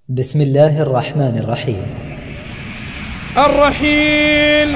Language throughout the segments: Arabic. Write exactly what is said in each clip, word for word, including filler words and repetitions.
بسم الله الرحمن الرحيم. الرحيل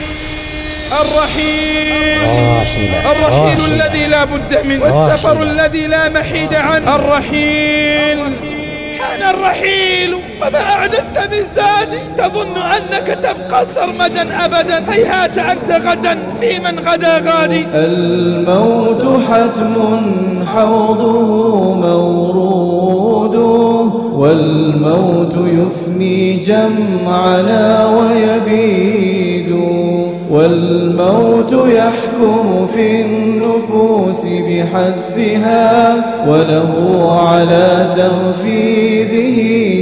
الرحيل راحلة الرحيل راحلة الذي لا بد منه، والسفر الذي لا محيد عنه. الرحيل حان الرحيل، فما أعددت من زادي؟ تظن أنك تبقى سرمدا أبدا، هيهات أنت غدا في من غدا غادي. الموت حتم حوضه مورود، والموت يفني جمعنا ويبيد، والموت يحكم في النفوس بحتفها، وله على تنفيذه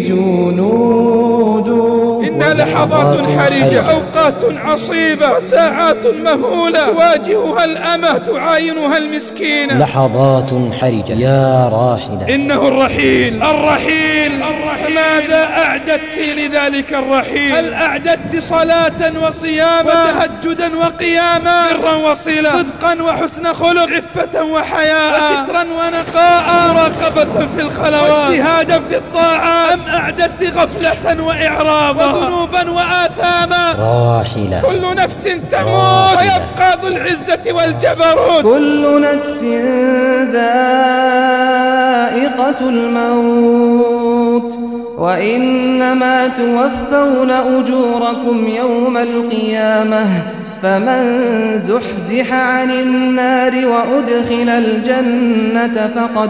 جنود. إنها لحظات حرجة، أوقات عصيبة، وساعات مهولة، تواجهها الأمة تعاينها المسكينة. لحظات حرجة يا راحلة. إنه الرحيل الرحيل الرحيل. ماذا أعددت لذلك الرحيل؟ هل أعددت صلاة وصياما وتهجدا وقياما، برا وصلة، صدقا وحسن خلق، عفة وحياء، وسترا ونقاء، مراقبة في الخلوات، واجتهادا في الطاعات؟ أم أعددت غفلة وإعراضا وذنوبا وآثاما؟ راحلة. كل نفس تموت ويبقى ذو العزة والجبروت. كل نفس ذائقة الموت، وإنما توفون أجوركم يوم القيامة، فمن زحزح عن النار وأدخل الجنة فقد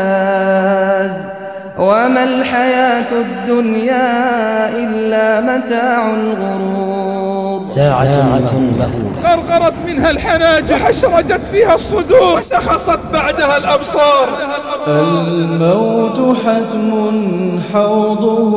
فاز، وما الحياة الدنيا إلا متاع الغرور. ساعة مهولة غرغرت منها الحناجر، وحشرجت فيها الصدور، وشخصت بعدها الأبصار. الموت حتم حوضه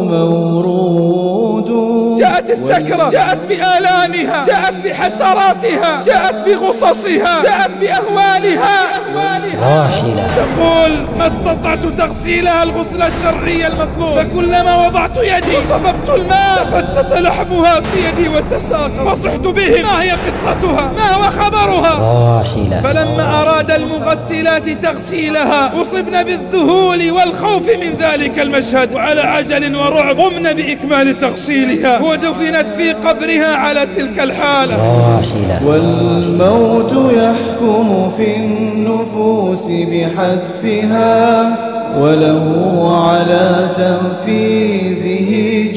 مورود. جاءت السكرة، جاءت بآلامها، جاءت بحسراتها، جاءت بغصصها، جاءت بأهوالها. راحلة. تقول ما استطعت تغسيلها الغسل الشرعي المطلوب، فكلما وضعت يدي وصببت الماء تفتت لحمها في يدي وتساقط، فصحت بهم. ما هي قصتها؟ ما هو خبرها؟ راحلة. فلما أراد المغسلات تغسيلها أصبن بالذهول والخوف من ذلك المشهد، وعلى عجل ورعب قمن بإكمال تغسيلها، ودفنت في قبرها على تلك الحالة. راحلة. والموت يحكم في النفوس بحتفها، وله على تنفيذه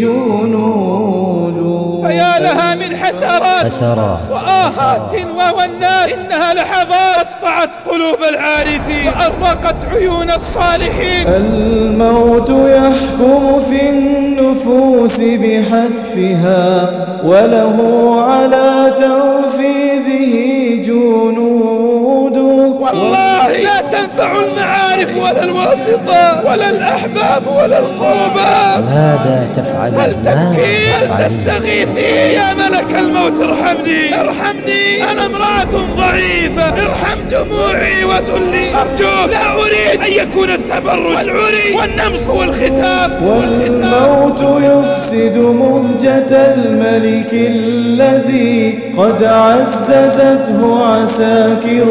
جنود. فيا لها من حسرات حسرات وآهات وونات، إنها لحظات قطعت قلوب العارفين وأرقت عيون الصالحين. الموت يحكم في النفوس بحتفها، وله على تنفيذه جنود. والله لا تنفع المعارف ولا الواسطة ولا الأحباب ولا القربى. ماذا تفعل؟ هل تبكي؟ هل تستغيثي؟ يا ملك الموت ارحمني ارحمني، أنا امرأة ضعيفة، ارحم دموعي وذلي أرجوك. لا أريد أن يكون التبرج والعري والنمص والختاب. والموت يفسد مهجة الملك الذي قد عززته عساكر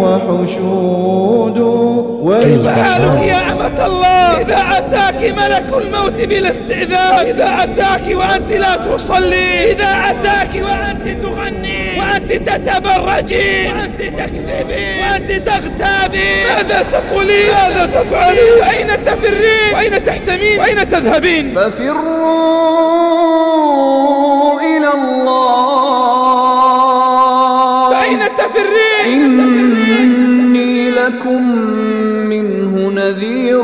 وحشود. كيف حالك يا أمة الله إذا أتاك ملك الموت بلا استئذان؟ إذا أتاك وأنت لا تصلي، إذا أتاك وأنت تغني، وأنت تتبرجي، وأنت تكذبي، وأنت تغتابي، ماذا تقولي؟ ماذا تفعلي؟ أين تفرين؟ وأين تحتمين؟ وأين تذهبين؟ ففروا إلى الله. فأين تفرين؟ إني لكم منه نذير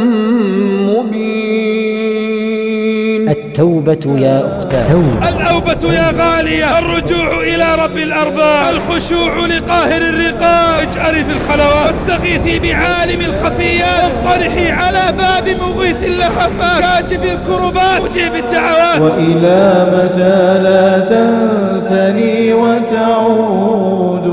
مبين. التوبة يا أختاه. توبة. الأوبة يا غالية، الرجوع إلى رب الأرباب، الخشوع لقاهر الرقاب. اجأري في الخلوات واستغيثي بعالم الخفيات، واصطرحي على باب مغيث اللهفات، كاشف الكربات، مجيب الدعوات. وإلى متى لا تنثني وتعود.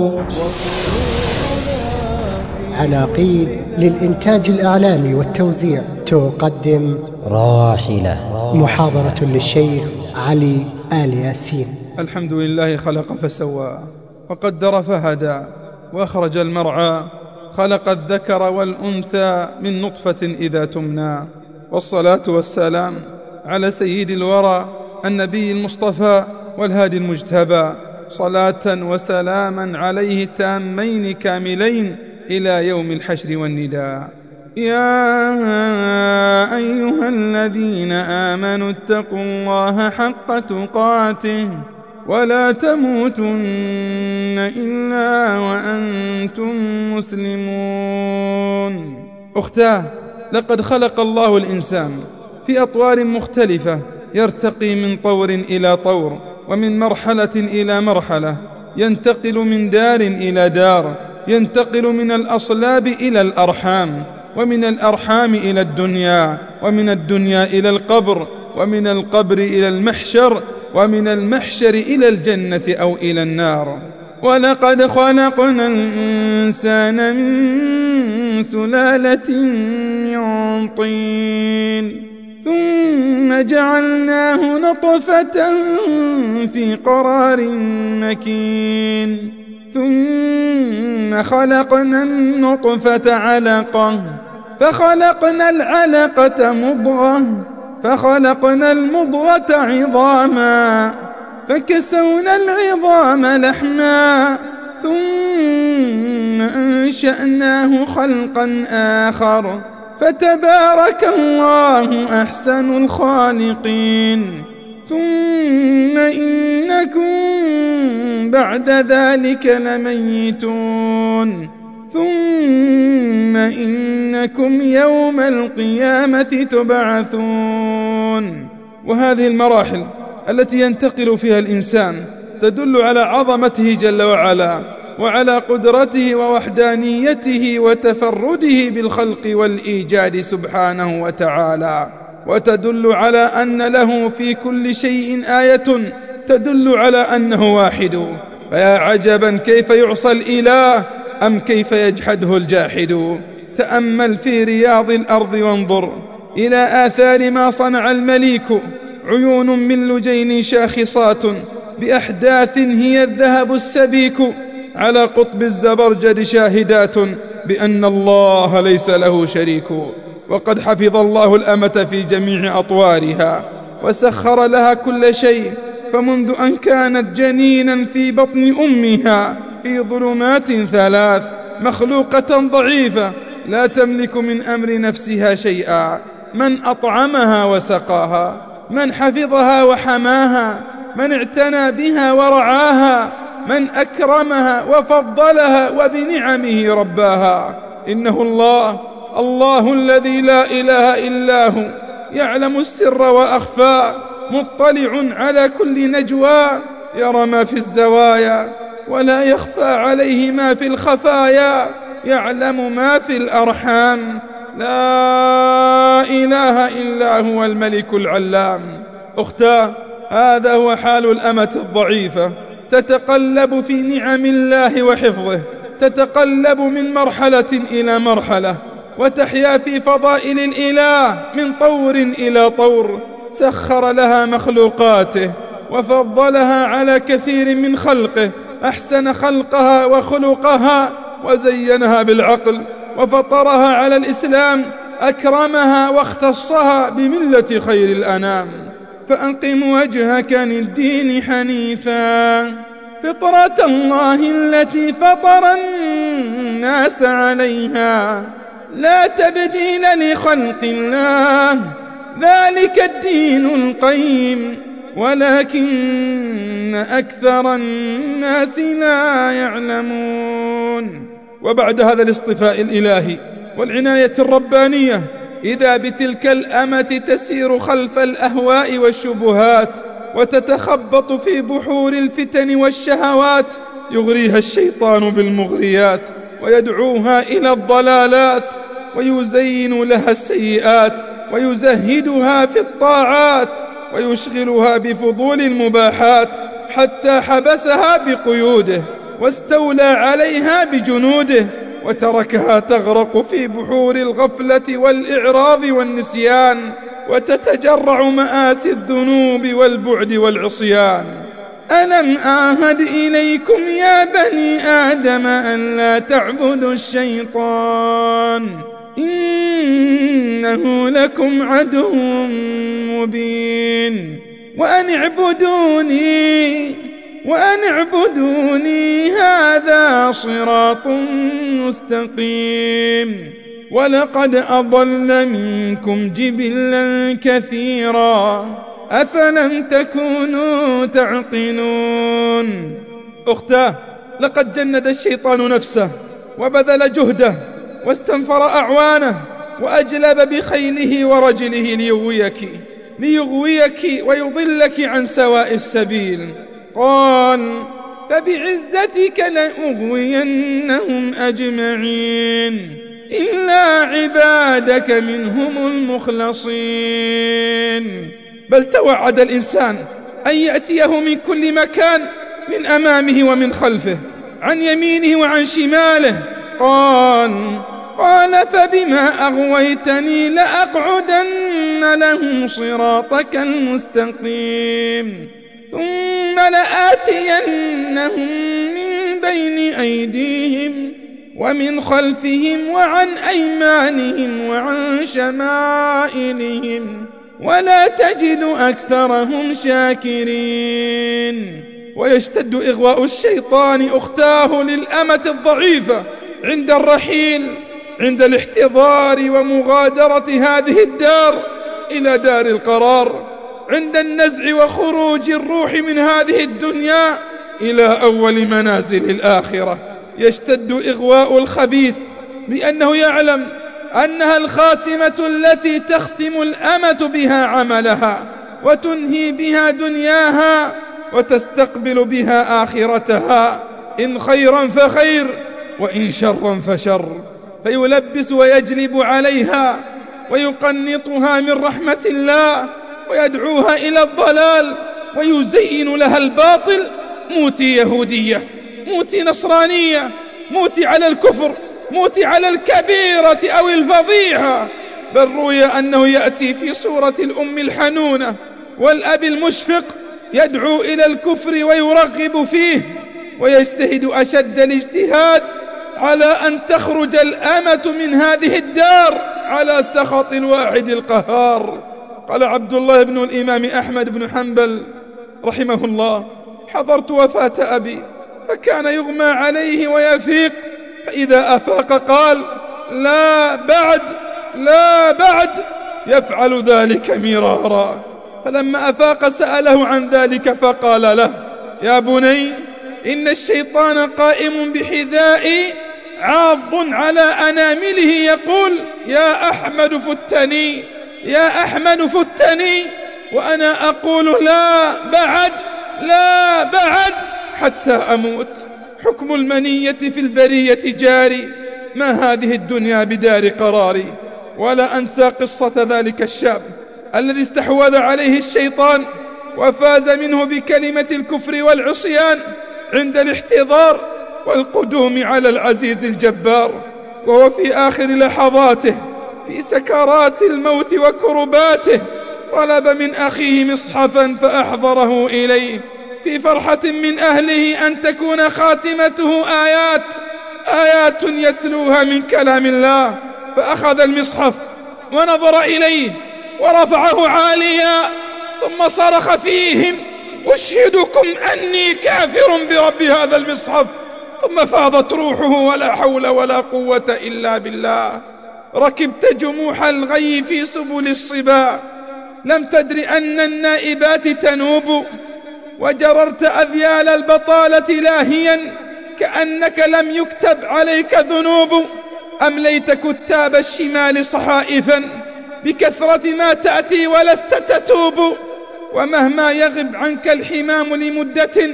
عناقيد للإنتاج الإعلامي والتوزيع تقدم راحلة. محاضرة للشيخ علي آل ياسين. الحمد لله خلق فسوى، وقدر فهدى، وأخرج المرعى، خلق الذكر والأنثى من نطفة إذا تمنى، والصلاة والسلام على سيد الورى النبي المصطفى والهادي المجتبى، صلاة وسلاما عليه تامين كاملين إلى يوم الحشر والنداء. يا أيها الذين آمنوا اتقوا الله حق تقاته ولا تموتن إلا وأنتم مسلمون. أختاه، لقد خلق الله الإنسان في أطوار مختلفة، يرتقي من طور إلى طور، ومن مرحلة إلى مرحلة، ينتقل من دار إلى دار، ينتقل من الأصلاب إلى الأرحام، ومن الأرحام إلى الدنيا، ومن الدنيا إلى القبر، ومن القبر إلى المحشر، ومن المحشر إلى الجنة أو إلى النار. ولقد خلقنا الإنسان من سلالة من طين ثم جعلناه نطفة في قرار مكين ثم خلقنا النطفة علقة فخلقنا العلقة مضغة فخلقنا المضغة عظاما فكسونا العظام لحما ثم أنشأناه خلقا آخر فتبارك الله أحسن الخالقين. ثم إنكم بعد ذلك لميتون ثم إنكم يوم القيامة تبعثون. وهذه المراحل التي ينتقل فيها الإنسان تدل على عظمته جل وعلا، وعلى قدرته ووحدانيته وتفرده بالخلق والإيجاد سبحانه وتعالى، وتدل على أن له في كل شيء آية تدل على أنه واحد. فيا عجبا كيف يعصى الإله أم كيف يجحده الجاحد. تأمل في رياض الأرض وانظر إلى آثار ما صنع المليك، عيون من لجين شاخصات بأحداث هي الذهب السبيك، على قطب الزبرجد شاهدات بأن الله ليس له شريك. وقد حفظ الله الأمة في جميع أطوارها وسخر لها كل شيء، فمنذ أن كانت جنينا في بطن أمها في ظلمات ثلاث، مخلوقة ضعيفة لا تملك من أمر نفسها شيئا، من أطعمها وسقاها، من حفظها وحماها، من اعتنى بها ورعاها، من أكرمها وفضلها وبنعمه رباها. إنه الله الله الذي لا إله إلا هو، يعلم السر وأخفى، مطلع على كل نجوى، يرى ما في الزوايا ولا يخفى عليه ما في الخفايا، يعلم ما في الأرحام. لا إله إلا هو الملك العلام. أختاه، هذا هو حال الأمة الضعيفة، تتقلب في نعم الله وحفظه، تتقلب من مرحلة إلى مرحلة، وتحيا في فضائل الإله من طور إلى طور. سخر لها مخلوقاته وفضلها على كثير من خلقه، أحسن خلقها وخلقها وزينها بالعقل، وفطرها على الإسلام، أكرمها واختصها بملة خير الأنام. فأقم وجهك للدين حنيفا فطرة الله التي فطر الناس عليها لا تبديل لخلق الله، ذلك الدين القيم ولكن أكثر الناس لا يعلمون. وبعد هذا الاصطفاء الإلهي والعناية الربانية، إذا بتلك الأمة تسير خلف الأهواء والشبهات، وتتخبط في بحور الفتن والشهوات، يغريها الشيطان بالمغريات ويدعوها إلى الضلالات، ويزين لها السيئات ويزهدها في الطاعات، ويشغلها بفضول المباحات، حتى حبسها بقيوده واستولى عليها بجنوده، وتركها تغرق في بحور الغفلة والإعراض والنسيان، وتتجرع مآسي الذنوب والبعد والعصيان. ألم أعهد إليكم يا بني آدم أن لا تعبدوا الشيطان إنه لكم عدو مبين وأن اعبدوني وأن اعبدوني هذا صراط مستقيم ولقد أضل منكم جبلا كثيرا أفلم تكونوا تعقلون. أختاه، لقد جند الشيطان نفسه وبذل جهده واستنفر أعوانه وأجلب بخيله ورجله ليغويك ليغويك ويضلك عن سواء السبيل. قال: فبعزتك لأغوينهم أجمعين إلا عبادك منهم المخلصين. بل توعد الإنسان أن يأتيه من كل مكان، من أمامه ومن خلفه، عن يمينه وعن شماله. قال قال فبما أغويتني لأقعدن لهم صراطك المستقيم ثم لآتينهم من بين أيديهم ومن خلفهم وعن أيمانهم وعن شمائلهم ولا تجد أكثرهم شاكرين. ويشتد إغواء الشيطان أختاه للأمة الضعيفة عند الرحيل، عند الاحتضار ومغادرة هذه الدار إلى دار القرار، عند النزع وخروج الروح من هذه الدنيا إلى أول منازل الآخرة. يشتد إغواء الخبيث بأنه يعلم أنها الخاتمة التي تختم الأمة بها عملها وتنهي بها دنياها وتستقبل بها آخرتها، إن خيرا فخير وإن شرا فشر، فيلبس ويجلب عليها ويقنطها من رحمة الله ويدعوها إلى الضلال ويزين لها الباطل. موتي يهودية، موتي نصرانية، موتي على الكفر، موتي على الكبيرة أو الفضيحة. بل روي أنه يأتي في صورة الأم الحنونة والأب المشفق يدعو إلى الكفر ويرغب فيه ويجتهد أشد الاجتهاد على أن تخرج الأمة من هذه الدار على سخط الواحد القهار. قال عبد الله بن الإمام أحمد بن حنبل رحمه الله: حضرت وفاة أبي فكان يغمى عليه ويفيق، فإذا أفاق قال: لا بعد لا بعد، يفعل ذلك مرارا. فلما أفاق سأله عن ذلك فقال له: يا بني، إن الشيطان قائم بحذائي عاض على أنامله يقول: يا أحمد فتني، يا أحمد فتني، وأنا أقول لا بعد لا بعد حتى أموت. حكم المنية في البرية جاري، ما هذه الدنيا بدار قراري. ولا أنسى قصة ذلك الشاب الذي استحوذ عليه الشيطان وفاز منه بكلمة الكفر والعصيان عند الاحتضار والقدوم على العزيز الجبار، وهو في آخر لحظاته في سكرات الموت وكرباته طلب من أخيه مصحفا فأحضره إليه في فرحة من أهله أن تكون خاتمته آيات آيات يتلوها من كلام الله. فأخذ المصحف ونظر إليه ورفعه عاليا ثم صرخ فيهم: أشهدكم أني كافر برب هذا المصحف. ثم فاضت روحه ولا حول ولا قوة إلا بالله. ركبت جموح الغي في سبل الصبا، لم تدر أن النائبات تنوب، وجررت أذيال البطالة لاهيا كأنك لم يكتب عليك ذنوب. أمليت كتاب الشمال صحائفا بكثرة ما تأتي ولست تتوب، ومهما يغب عنك الحمام لمدة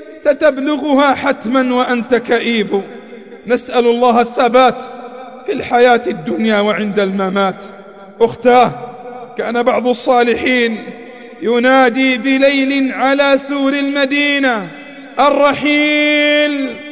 ستبلغها حتما وأنت كئيب. نسأل الله الثبات في الحياة الدنيا وعند الممات. أختاه، كان بعض الصالحين ينادي بليل على سور المدينة: الرحيل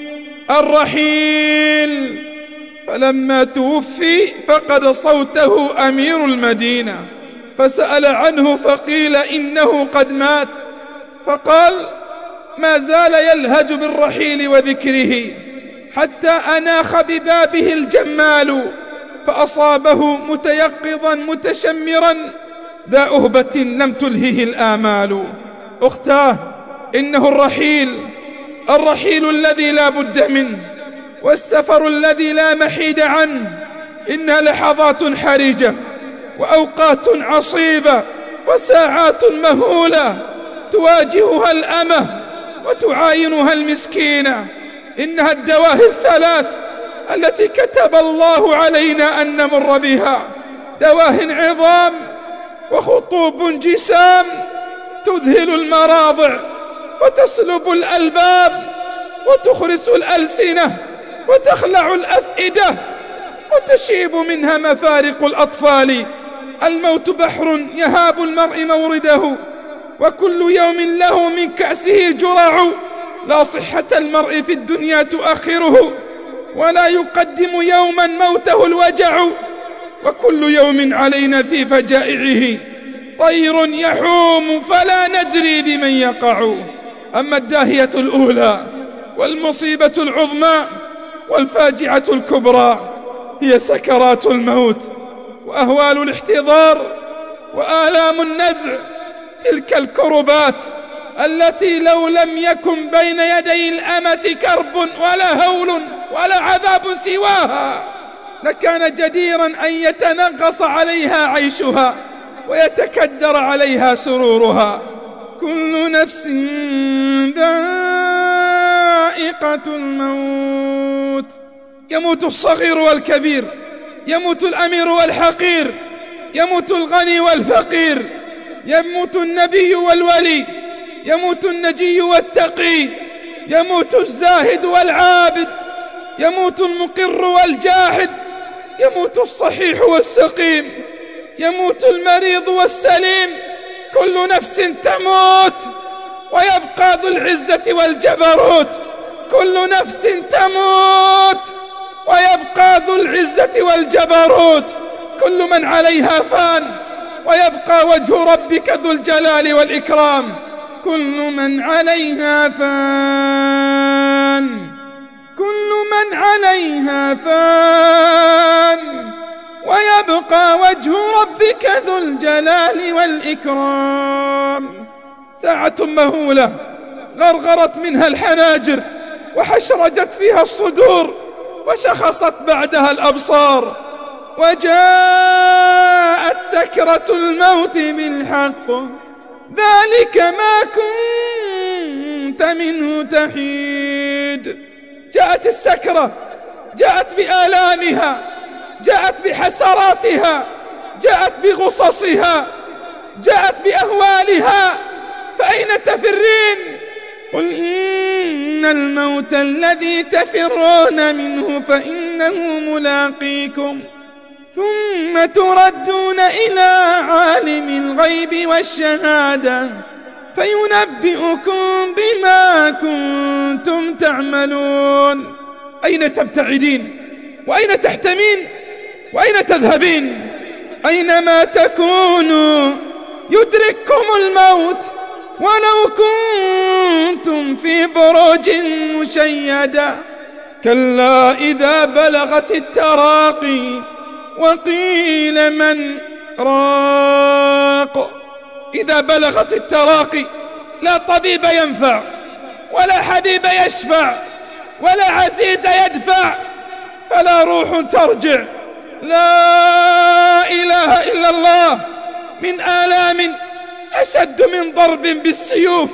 الرحيل. فلما توفي فقد صوته أمير المدينة، فسأل عنه فقيل إنه قد مات، فقال: ما زال يلهج بالرحيل وذكره حتى أناخ ببابه الجمال فأصابه متيقظا متشمرا ذا أهبة لم تلهه الآمال. أختاه، إنه الرحيل، الرحيل الذي لا بد منه، والسفر الذي لا محيد عنه. إنها لحظات حرجة وأوقات عصيبة وساعات مهولة تواجهها الأمة وتعاينها المسكينة. إنها الدواهي الثلاث التي كتب الله علينا أن نمر بها، دواه عظام وخطوب جسام تذهل المراضع وتسلب الألباب وتخرس الألسنة وتخلع الأفئدة وتشيب منها مفارق الأطفال. الموت بحر يهاب المرء مورده، وكل يوم له من كأسه جرع. لا صحة المرء في الدنيا تؤخره، ولا يقدم يوما موته الوجع. وكل يوم علينا في فجائعه طير يحوم فلا ندري بمن يقع. أما الداهية الأولى والمصيبة العظمى والفاجعة الكبرى هي سكرات الموت وأهوال الاحتضار وآلام النزع، تلك الكربات التي لو لم يكن بين يدي الأمة كرب ولا هول ولا عذاب سواها لكان جديرا أن يتنغص عليها عيشها ويتكدر عليها سرورها. كل نفس ذائقة الموت، يموت الصغير والكبير، يموت الأمير والحقير، يموت الغني والفقير، يموت النبي والولي، يموت النجي والتقي، يموت الزاهد والعابد، يموت المقر والجاحد، يموت الصحيح والسقيم، يموت المريض والسليم. كل نفس تموت ويبقى ذو العزة والجبروت. كل نفس تموت ويبقى ذو العزة والجبروت. كل من عليها فان ويبقى وجه ربك ذو الجلال والإكرام. كل من عليها فان، كل من عليها فان ويبقى وجه ربك ذو الجلال والإكرام. ساعة مهولة غرغرت منها الحناجر وحشرجت فيها الصدور وشخصت بعدها الأبصار، وجاءت سكرة الموت بالحق، ذلك ما كنت منه تحيد. جاءت السكرة، جاءت بآلامها، جاءت بحسراتها، جاءت بغصصها، جاءت بأهوالها. فأين تفرين؟ قل إن الموت الذي تفرون منه فإنه ملاقيكم، ثم تردون إلى عالم الغيب والشهادة فينبئكم بما كنتم تعملون. أين تبتعدين؟ وأين تحتمين؟ وأين تذهبين؟ أينما تكونوا يدرككم الموت ولو كنتم في بروج مشيدة. كلا إذا بلغت التراقي وقيل من راق. إذا بلغت التراقي لا طبيب ينفع ولا حبيب يشفع ولا عزيز يدفع، فلا روح ترجع. لا إله إلا الله من آلام أشد من ضرب بالسيوف.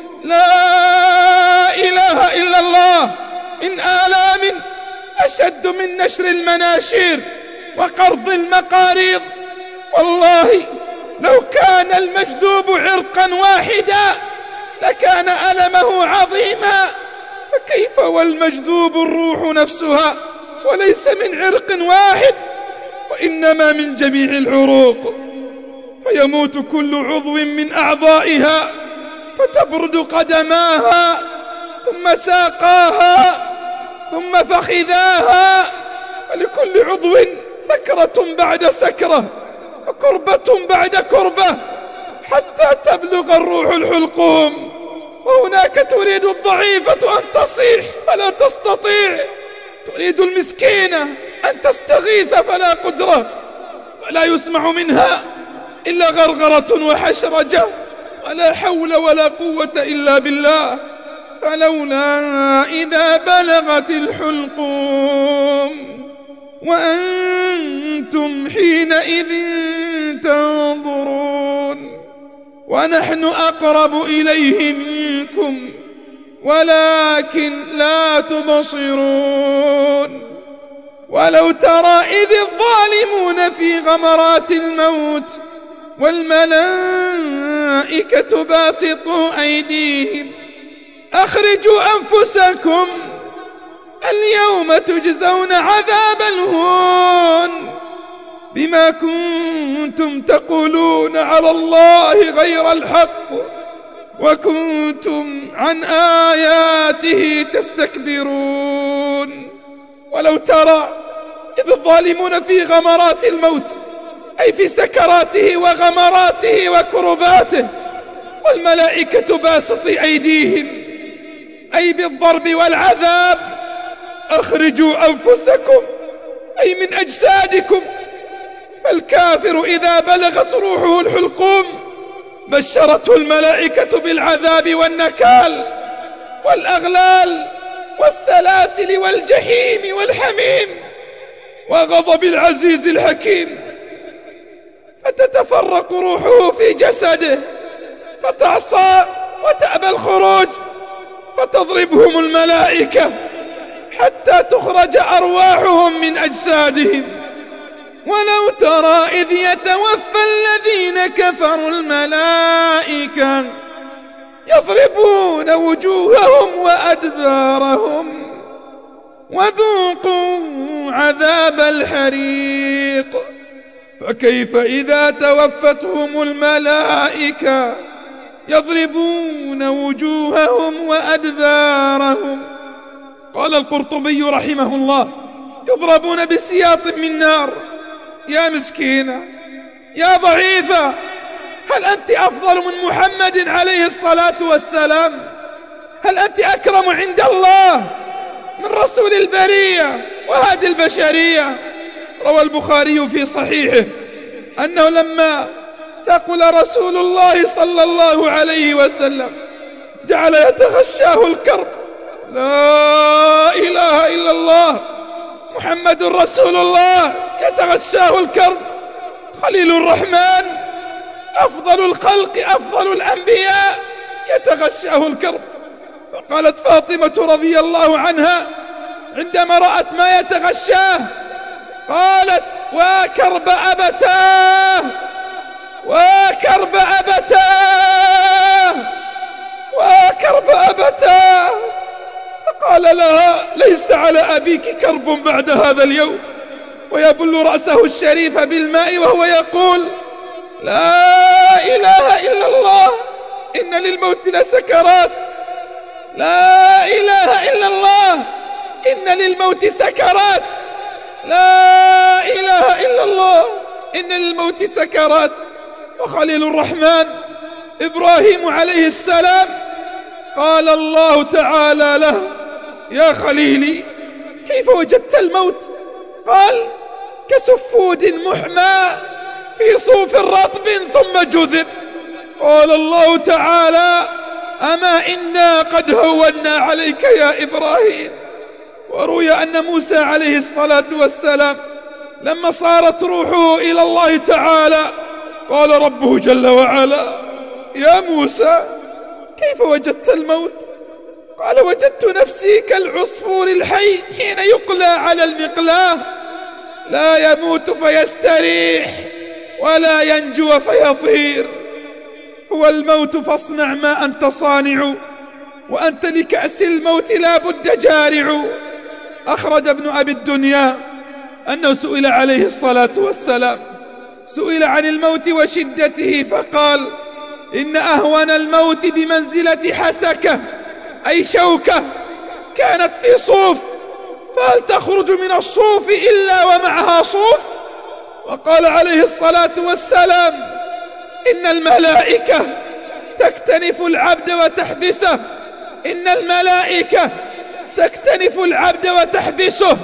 لا إله إلا الله من آلام أشد من نشر المناشير وقرض المقاريض. والله لو كان المجذوب عرقا واحدا لكان ألمه عظيما، فكيف والمجذوب الروح نفسها وليس من عرق واحد وإنما من جميع العروق. فيموت كل عضو من أعضائها فتبرد قدماها ثم ساقاها ثم فخذاها، ولكل عضو سكرة بعد سكرة وكربة بعد كربة حتى تبلغ الروح الحلقوم. وهناك تريد الضعيفة أن تصيح فلا تستطيع، تريد المسكينة أن تستغيث فلا قدرة، ولا يسمع منها إلا غرغرة وحشرجة، ولا حول ولا قوة إلا بالله. فلولا إذا بلغت الحلقوم وأنتم حينئذ تنظرون ونحن أقرب إليه منكم ولكن لا تبصرون. ولو ترى إذ الظالمون في غمرات الموت والملائكة باسطوا أيديهم أخرجوا أنفسكم اليوم تجزون عذاب الهون بما كنتم تقولون على الله غير الحق وكنتم عن آياته تستكبرون. ولو ترى إذ الظالمون في غمرات الموت، أي في سكراته وغمراته وكرباته، والملائكة باسطي أيديهم أي بالضرب والعذاب، أخرجوا أنفسكم أي من أجسادكم. فالكافر إذا بلغت روحه الحلقوم بشرته الملائكة بالعذاب والنكال والأغلال والسلاسل والجحيم والحميم وغضب العزيز الحكيم، فتتفرق روحه في جسده فتعصى وتأبى الخروج، فتضربهم الملائكة حتى تخرج أرواحهم من أجسادهم. ولو ترى إذ يتوفى الذين كفروا الملائكة يضربون وجوههم وأدبارهم وذوقوا عذاب الحريق. فكيف إذا توفتهم الملائكة يضربون وجوههم وأدبارهم. قال القرطبي رحمه الله: يضربون بسياط من نار. يا مسكينة، يا ضعيفة، هل أنت أفضل من محمد عليه الصلاة والسلام؟ هل أنت أكرم عند الله من رسول البرية وهادي البشرية؟ روى البخاري في صحيحه أنه لما ثقل رسول الله صلى الله عليه وسلم جعل يتغشاه الكرب. لا إله إلا الله محمد رسول الله يتغشاه الكرب، خليل الرحمن أفضل الخلق أفضل الأنبياء يتغشاه الكرب. فقالت فاطمة رضي الله عنها عندما رأت ما يتغشاه قالت: وكرب أبتاه وكرب أبتاه وكرب أبتاه. فقال لها: ليس على أبيك كرب بعد هذا اليوم، ويبل رأسه الشريف بالماء وهو يقول: لا إله إلا الله إن للموت لسكرات، لا إله إلا الله إن للموت سكرات، لا إله إلا الله إن للموت سكرات. وخليل الرحمن إبراهيم عليه السلام قال الله تعالى له: يا خليلي كيف وجدت الموت؟ قال: كسفود محمى في صوف رطب ثم جذب. قال الله تعالى: أما إنا قد هونا عليك يا إبراهيم. وروي أن موسى عليه الصلاة والسلام لما صارت روحه إلى الله تعالى قال ربه جل وعلا: يا موسى كيف وجدت الموت؟ قال: وجدت نفسي كالعصفور الحي حين يقلى على المقلاة، لا يموت فيستريح ولا ينجو فيطير. هو الموت فاصنع ما أنت صانع، وأنت لكأس الموت لا بد جارع. أخرج ابن أبي الدنيا أنه سئل عليه الصلاة والسلام سئل عن الموت وشدته فقال: إن أهون الموت بمنزلة حسكة، أي شوكة كانت في صوف، فهل تخرج من الصوف إلا ومعها صوف؟ وقال عليه الصلاة والسلام: إن الملائكة تكتنف العبد وتحبسه، إن الملائكة تكتنف العبد وتحبسه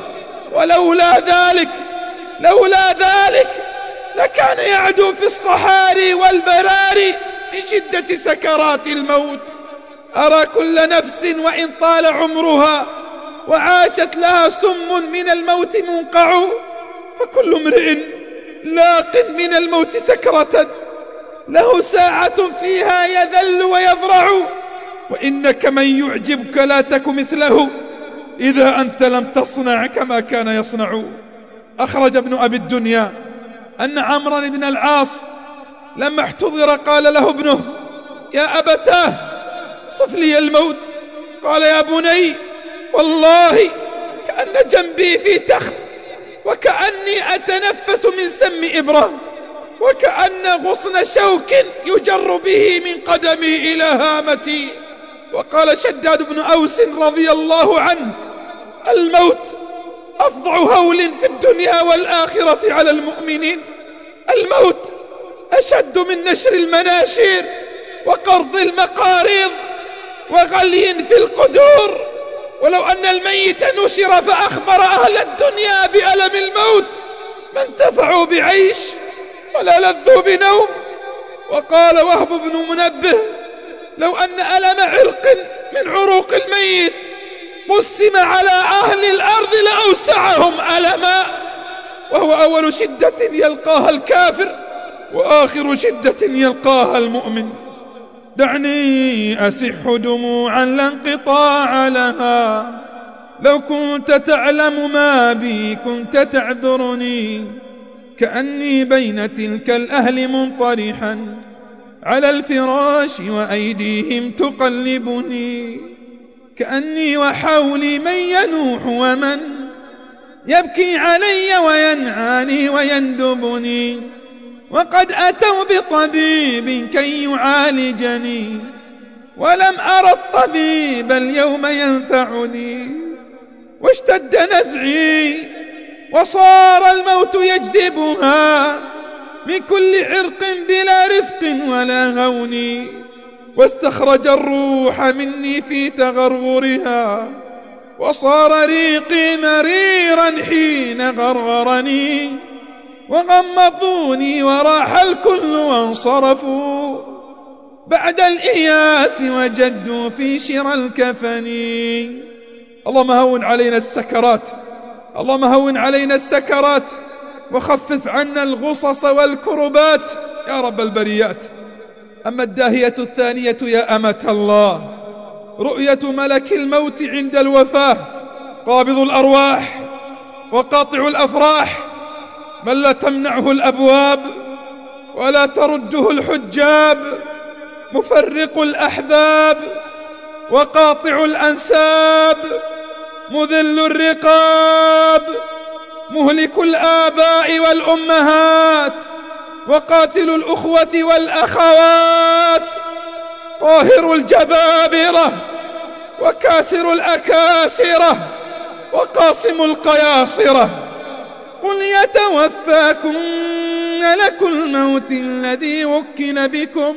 ولولا ذلك لولا ذلك لكان يعدو في الصحاري والبراري من شدة سكرات الموت. أرى كل نفس وإن طال عمرها وعاشت لها سم من الموت منقع، فكل امرئ لاق من الموت سكرة له ساعة فيها يذل ويضرع، وإنك من يعجبك لا تك مثله إذا أنت لم تصنع كما كان يصنع. أخرج ابن أبي الدنيا أن عمرو بن العاص لما احتضر قال له ابنه: يا أبتاه صف لي الموت. قال: يا بني والله كأن جنبي في تخت، وكأني أتنفس من سم إبرة، وكأن غصن شوك يجر به من قدمي إلى هامتي. وقال شداد بن أوس رضي الله عنه: الموت أفظع هول في الدنيا والآخرة على المؤمنين. الموت أشد من نشر المناشير وقرض المقاريض وغلي في القدور. ولو أن الميت نشر فأخبر أهل الدنيا بألم الموت ما انتفعوا بعيش ولا لذوا بنوم. وقال وهب بن منبه: لو أن ألم عرق من عروق الميت قسم على أهل الأرض لأوسعهم ألما. وهو أول شدة يلقاها الكافر وآخر شدة يلقاها المؤمن. دعني أسح دموعا لا انقطاع لها، لو كنت تعلم ما بي كنت تعذرني. كأني بين تلك الأهل منطرحا على الفراش وأيديهم تقلبني. كأني وحولي من ينوح ومن يبكي علي وينعاني ويندبني. وقد أتوا بطبيب كي يعالجني، ولم أرى الطبيب اليوم ينفعني. واشتد نزعي وصار الموت يجذبها من كل عرق بلا رفق ولا هون. واستخرج الروح مني في تغرغرها، وصار ريقي مريرا حين غرغرني. وغمضوني وراح الكل وانصرفوا بعد الإياس وجدوا في شرى الكفن. اللهم هون علينا السكرات، اللهم هون علينا السكرات وخفف عنا الغصص والكربات يا رب البريات. أما الداهية الثانية يا أمة الله، رؤية ملك الموت عند الوفاة، قابض الأرواح وقاطع الأفراح، من لا تمنعه الأبواب ولا ترده الحجاب، مفرق الأحباب وقاطع الأنساب، مذل الرقاب، مهلك الآباء والأمهات، وقاتل الأخوة والأخوات، طاهر الجبابرة وكاسر الأكاسرة وقاصم القياصرة. قل يتوفاكم ملك الموت الذي وكل بكم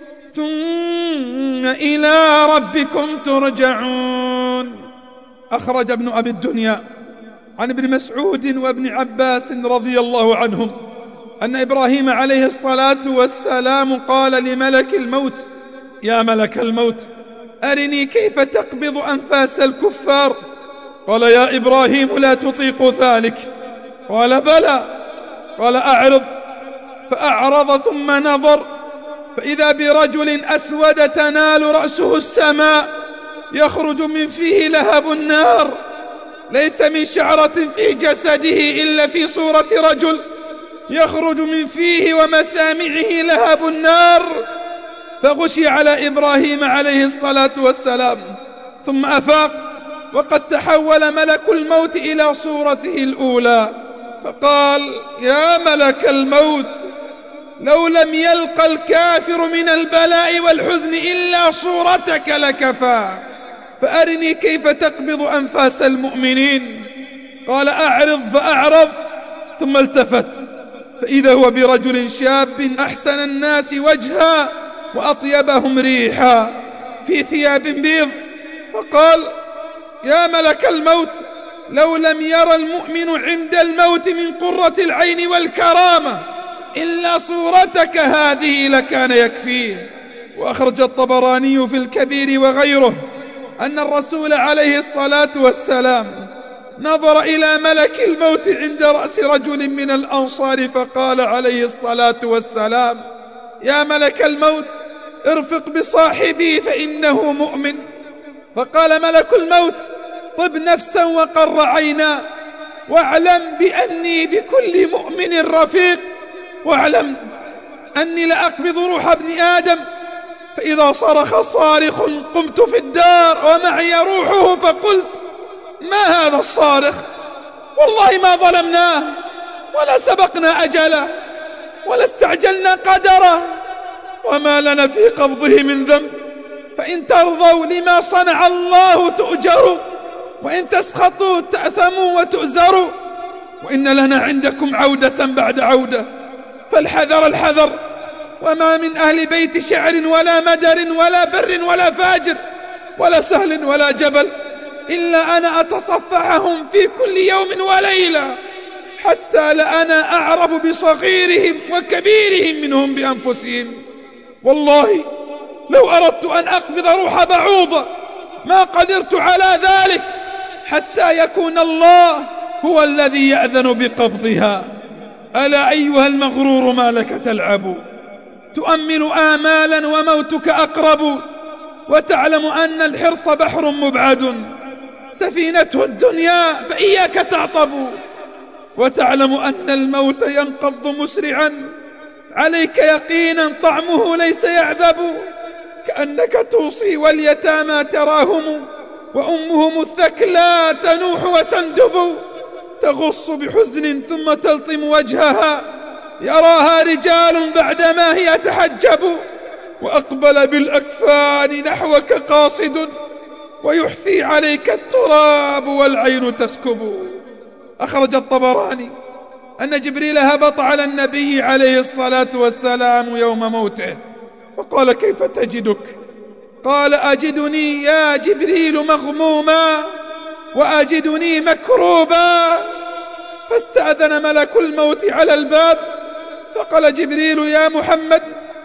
ثم إلى ربكم ترجعون. أخرج ابن أبي الدنيا عن ابن مسعود وابن عباس رضي الله عنهم أن إبراهيم عليه الصلاة والسلام قال لملك الموت: يا ملك الموت أرني كيف تقبض أنفاس الكفار. قال: يا إبراهيم لا تطيق ذلك. قال: بلى. قال: أعرض. فأعرض ثم نظر فإذا برجل أسود تنال رأسه السماء، يخرج من فيه لهب النار، ليس من شعرة في جسده إلا في صورة رجل، يخرج من فيه ومسامعه لهب النار. فغشي على إبراهيم عليه الصلاة والسلام، ثم أفاق وقد تحول ملك الموت إلى صورته الأولى، فقال: يا ملك الموت لو لم يلق الكافر من البلاء والحزن إلا صورتك لكفى، فأرني كيف تقبض أنفاس المؤمنين. قال: أعرض. فأعرض ثم التفت فإذا هو برجل شاب أحسن الناس وجها وأطيبهم ريحا في ثياب بيض، فقال: يا ملك الموت لو لم يرى المؤمن عند الموت من قرة العين والكرامة إلا صورتك هذه لكان يكفيه. وأخرج الطبراني في الكبير وغيره أن الرسول عليه الصلاة والسلام نظر إلى ملك الموت عند رأس رجل من الأنصار فقال عليه الصلاة والسلام: يا ملك الموت ارفق بصاحبي فإنه مؤمن. فقال ملك الموت: طب نفسا وقر عينا، واعلم بأني بكل مؤمن رفيق، واعلم أني لأقبض روح ابن آدم، فإذا صرخ صارخ قمت في الدار ومعي روحه فقلت: ما هذا الصارخ؟ والله ما ظلمناه ولا سبقنا أجله ولا استعجلنا قدره، وما لنا في قبضه من ذنب، فإن ترضوا لما صنع الله تؤجروا، وإن تسخطوا تأثموا وتؤزروا، وإن لنا عندكم عودة بعد عودة، فالحذر الحذر. وما من أهل بيت شعر ولا مدر ولا بر ولا فاجر ولا سهل ولا جبل إلا أنا أتصفحهم في كل يوم وليلة، حتى لأنا أعرف بصغيرهم وكبيرهم منهم بأنفسهم. والله لو أردت أن أقبض روح بعوضة ما قدرت على ذلك، حتى يكون الله هو الذي يأذن بقبضها. ألا أيها المغرور ما لك تلعب، تؤمل آمالا وموتك أقرب، وتعلم أن الحرص بحر مبعد سفينته الدنيا فإياك تعطب، وتعلم أن الموت ينقض مسرعا عليك يقينا طعمه ليس يعذب، كأنك توصي واليتامى تراهم وأمهم الثكلى تنوح وتندب، تغص بحزن ثم تلطم وجهها يراها رجال بعدما هي تحجب، وأقبل بالأكفان نحوك قاصد ويحثي عليك التراب والعين تسكب. أخرج الطبراني أن جبريل هبط على النبي عليه الصلاة والسلام يوم موته فقال: كيف تجدك؟ قال: أجدني يا جبريل مغموما وأجدني مكروبا. فاستأذن ملك الموت على الباب فقال جبريل: يا محمد،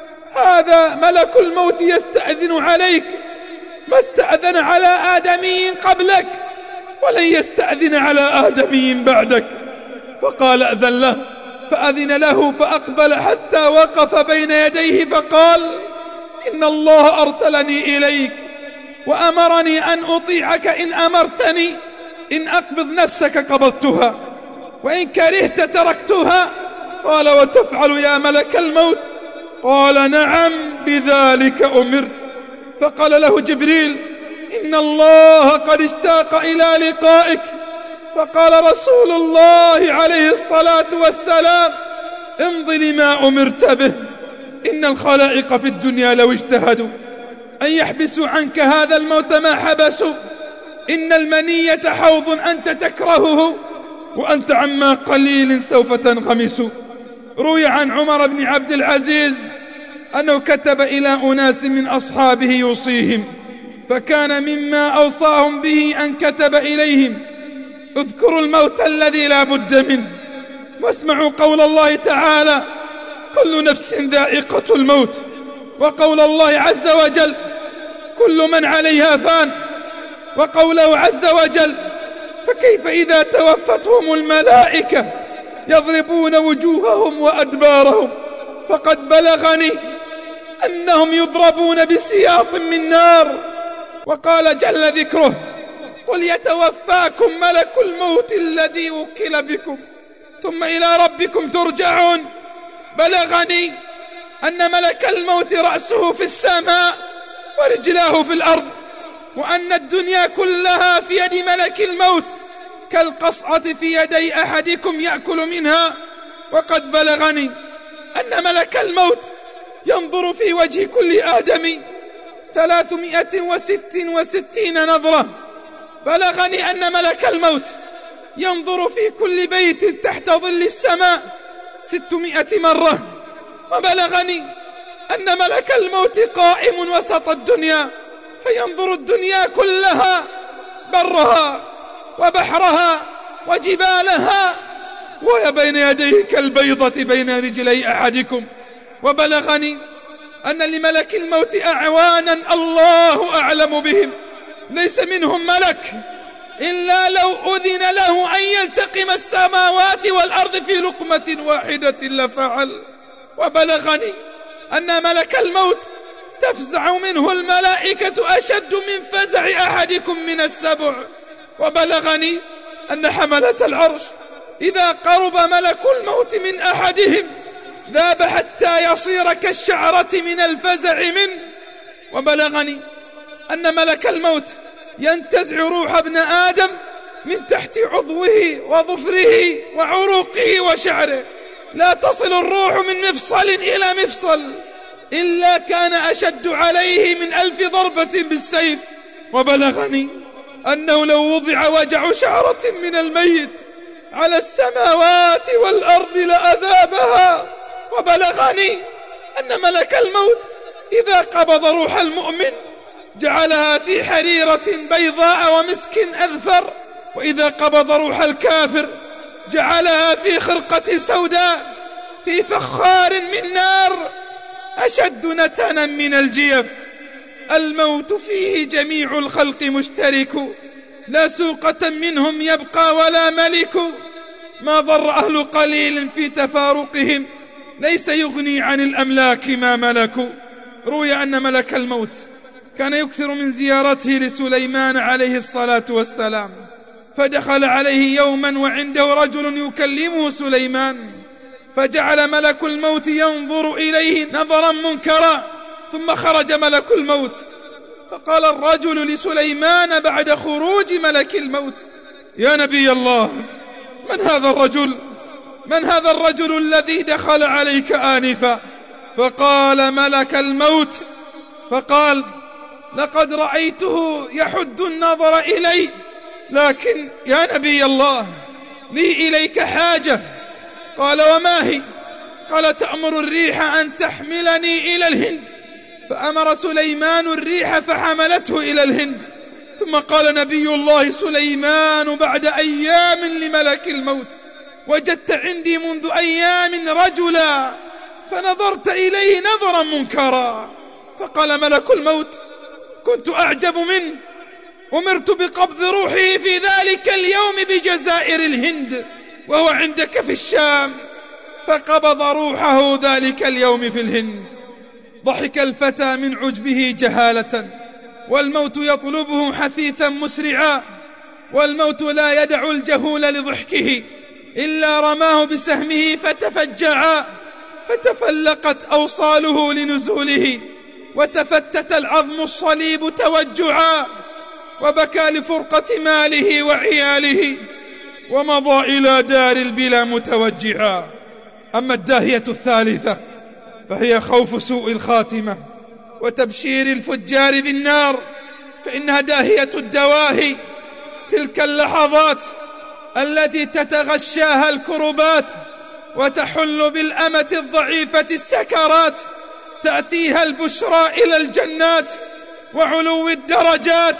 هذا ملك الموت يستأذن عليك، ما استأذن على آدمي قبلك ولن يستأذن على آدمي بعدك. فقال: أذن له. فأذن له فأقبل حتى وقف بين يديه فقال: إن الله أرسلني إليك وأمرني أن أطيعك إن أمرتني، إن أقبض نفسك قبضتها وإن كرهت تركتها. قال: وتفعل يا ملك الموت؟ قال: نعم بذلك أمرت. فقال له جبريل: إن الله قد اشتاق إلى لقائك. فقال رسول الله عليه الصلاة والسلام: امض لما أمرت به، إن الخلائق في الدنيا لو اجتهدوا أن يحبسوا عنك هذا الموت ما حبسوا، إن المنية حوض أنت تكرهه وأنت عما قليل سوف تنغمس. روي عن عمر بن عبد العزيز أنه كتب إلى أناس من أصحابه يوصيهم، فكان مما أوصاهم به أن كتب إليهم: اذكروا الموت الذي لا بد منه، واسمعوا قول الله تعالى: كل نفس ذائقة الموت، وقول الله عز وجل: كل من عليها فان، وقوله عز وجل: فكيف إذا توفتهم الملائكة يضربون وجوههم وأدبارهم. فقد بلغني أنهم يضربون بسياط من نار. وقال جل ذكره: قل يتوفاكم ملك الموت الذي وكل بكم ثم إلى ربكم ترجعون. بلغني أن ملك الموت رأسه في السماء ورجلاه في الأرض، وأن الدنيا كلها في يد ملك الموت كالقصعة في يدي أحدكم يأكل منها. وقد بلغني أن ملك الموت ينظر في وجه كل آدمي ثلاثمائة وست وستين نظرة. بلغني أن ملك الموت ينظر في كل بيت تحت ظل السماء ستمائة مرة. وبلغني أن ملك الموت قائم وسط الدنيا فينظر الدنيا كلها برها وبحرها وجبالها وهي بين يديه كالبيضة بين رجلي أحدكم. وبلغني أن لملك الموت أعوانا الله أعلم بهم، ليس منهم ملك إلا لو أذن له أن يلتقم السماوات والأرض في لقمة واحدة لفعل. وبلغني أن ملك الموت تفزع منه الملائكة أشد من فزع أحدكم من السبع. وبلغني أن حملة العرش إذا قرب ملك الموت من أحدهم ذاب حتى يصير كالشعرة من الفزع منه. وبلغني أن ملك الموت ينتزع روح ابن آدم من تحت عضوه وظفره وعروقه وشعره، لا تصل الروح من مفصل إلى مفصل إلا كان أشد عليه من ألف ضربة بالسيف. وبلغني أنه لو وضع وجع شعرة من الميت على السماوات والأرض لأذابها. وبلغني أن ملك الموت إذا قبض روح المؤمن جعلها في حريرة بيضاء ومسك أذفر، وإذا قبض روح الكافر جعلها في خرقة سوداء في فخار من نار أشد نتنا من الجيف. الموت فيه جميع الخلق مشترك، لا سوقة منهم يبقى ولا ملك. ما ضر أهل قليل في تفارقهم، ليس يغني عن الأملاك ما ملكوا. روي أن ملك الموت كان يكثر من زيارته لسليمان عليه الصلاة والسلام، فدخل عليه يوما وعنده رجل يكلمه سليمان، فجعل ملك الموت ينظر إليه نظرا منكرا، ثم خرج ملك الموت. فقال الرجل لسليمان بعد خروج ملك الموت: يا نبي الله، من هذا الرجل؟ من هذا الرجل الذي دخل عليك آنفا؟ فقال ملك الموت فقال: لقد رأيته يحد النظر إلي، لكن يا نبي الله لي إليك حاجة. قال: وما هي؟ قال: تأمر الريح أن تحملني إلى الهند. فأمر سليمان الريح فحملته إلى الهند. ثم قال نبي الله سليمان بعد أيام لملك الموت: وجدت عندي منذ أيام رجلا فنظرت إليه نظرا منكرا. فقال ملك الموت: كنت أعجب منه، أمرت بقبض روحه في ذلك اليوم بجزائر الهند وهو عندك في الشام، فقبض روحه ذلك اليوم في الهند. ضحك الفتى من عجبه جهالة، والموت يطلبه حثيثا مسرعا، والموت لا يدع الجهول لضحكه إلا رماه بسهمه فتفجعا، فتفلقت أوصاله لنزوله، وتفتت العظم الصليب توجعا، وبكى لفرقة ماله وعياله، ومضى إلى دار البلا متوجعا. أما الداهية الثالثة فهي خوف سوء الخاتمة وتبشير الفجار بالنار، فإنها داهية الدواهي، تلك اللحظات التي تتغشاها الكربات وتحل بالأمة الضعيفة السكرات، تأتيها البشرى إلى الجنات وعلو الدرجات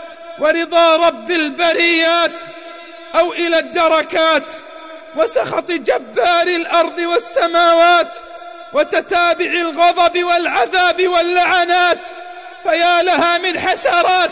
ورضا رب البريات، أو إلى الدركات وسخط جبار الأرض والسماوات وتتابع الغضب والعذاب واللعنات. فيا لها من حسرات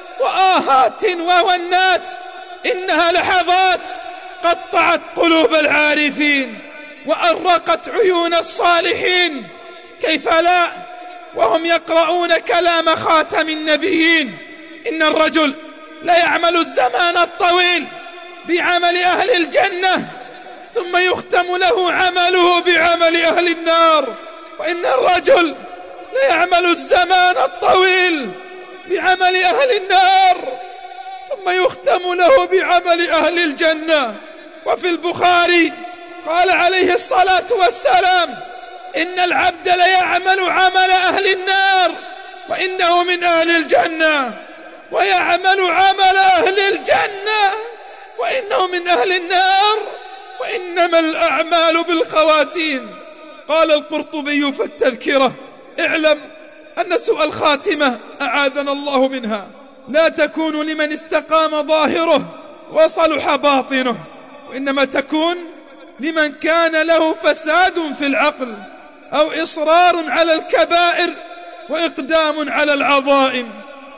وآهات وونات، إنها لحظات قطعت قلوب العارفين وأرقت عيون الصالحين. كيف لا وهم يقرؤون كلام خاتم النبيين: إن الرجل لا يعمل الزمان الطويل بعمل أهل الجنة ثم يختم له عمله بعمل أهل النار، وإن الرجل لا يعمل الزمان الطويل بعمل أهل النار ثم يختم له بعمل أهل الجنة. وفي البخاري قال عليه الصلاة والسلام: إن العبد ليعمل عمل أهل النار وإنه من أهل الجنة، ويعمل عمل أهل الجنة وإنه من أهل النار، وإنما الأعمال بالخواتيم. قال القرطبي في التذكرة: اعلم أن سوء الخاتمة أعاذنا الله منها لا تكون لمن استقام ظاهره وصلح باطنه، وإنما تكون لمن كان له فساد في العقل أو إصرار على الكبائر وإقدام على العظائم،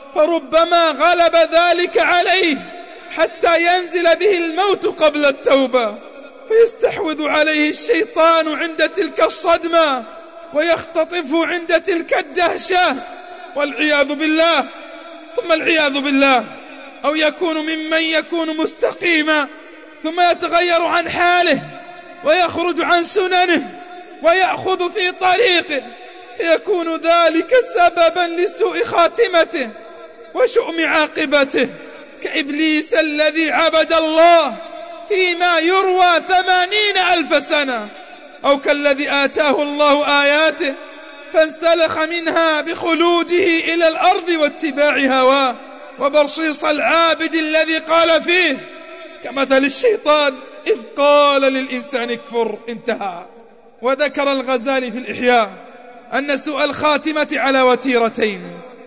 فربما غلب ذلك عليه حتى ينزل به الموت قبل التوبة، فيستحوذ عليه الشيطان عند تلك الصدمة ويختطفه عند تلك الدهشة، والعياذ بالله ثم العياذ بالله. أو يكون ممن يكون مستقيما ثم يتغير عن حاله ويخرج عن سننه ويأخذ في طريقه، فيكون ذلك سببا لسوء خاتمته وشؤم عاقبته، كإبليس الذي عبد الله فيما يروى ثمانين ألف سنة، أو كالذي آتاه الله آياته فانسلخ منها بخلوده إلى الأرض واتباع هواه، وبرصيص العابد الذي قال فيه كمثل الشيطان إذ قال للإنسان اكفر، انتهى. وذكر الغزالي في الإحياء أن سوء الخاتمة على وتيرتين،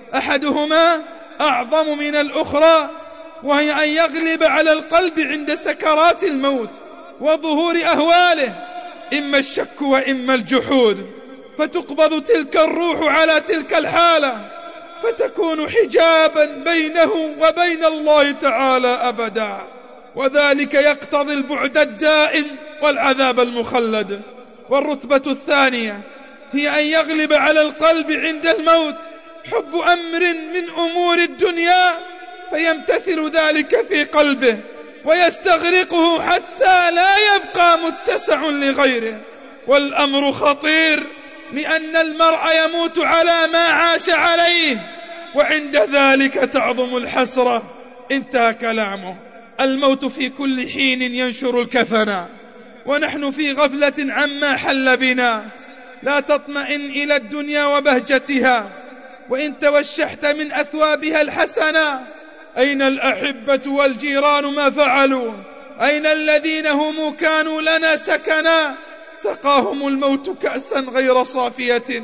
أحدهما أعظم من الأخرى، وهي أن يغلب على القلب عند سكرات الموت وظهور أهواله إما الشك وإما الجحود، فتقبض تلك الروح على تلك الحالة، فتكون حجابا بينه وبين الله تعالى أبدا، وذلك يقتضي البعد الدائم والعذاب المخلد. والرتبة الثانية هي أن يغلب على القلب عند الموت حب أمر من أمور الدنيا، فيمتثل ذلك في قلبه ويستغرقه حتى لا يبقى متسع لغيره. والأمر خطير، لأن المرء يموت على ما عاش عليه، وعند ذلك تعظم الحسرة. انتهى كلامه. الموت في كل حين ينشر الكفنا، ونحن في غفلة عما حل بنا. لا تطمئن إلى الدنيا وبهجتها، وإن توشحت من أثوابها الحسنة. أين الأحبة والجيران ما فعلوا؟ أين الذين هم كانوا لنا سكنا؟ سقاهم الموت كأسا غير صافية،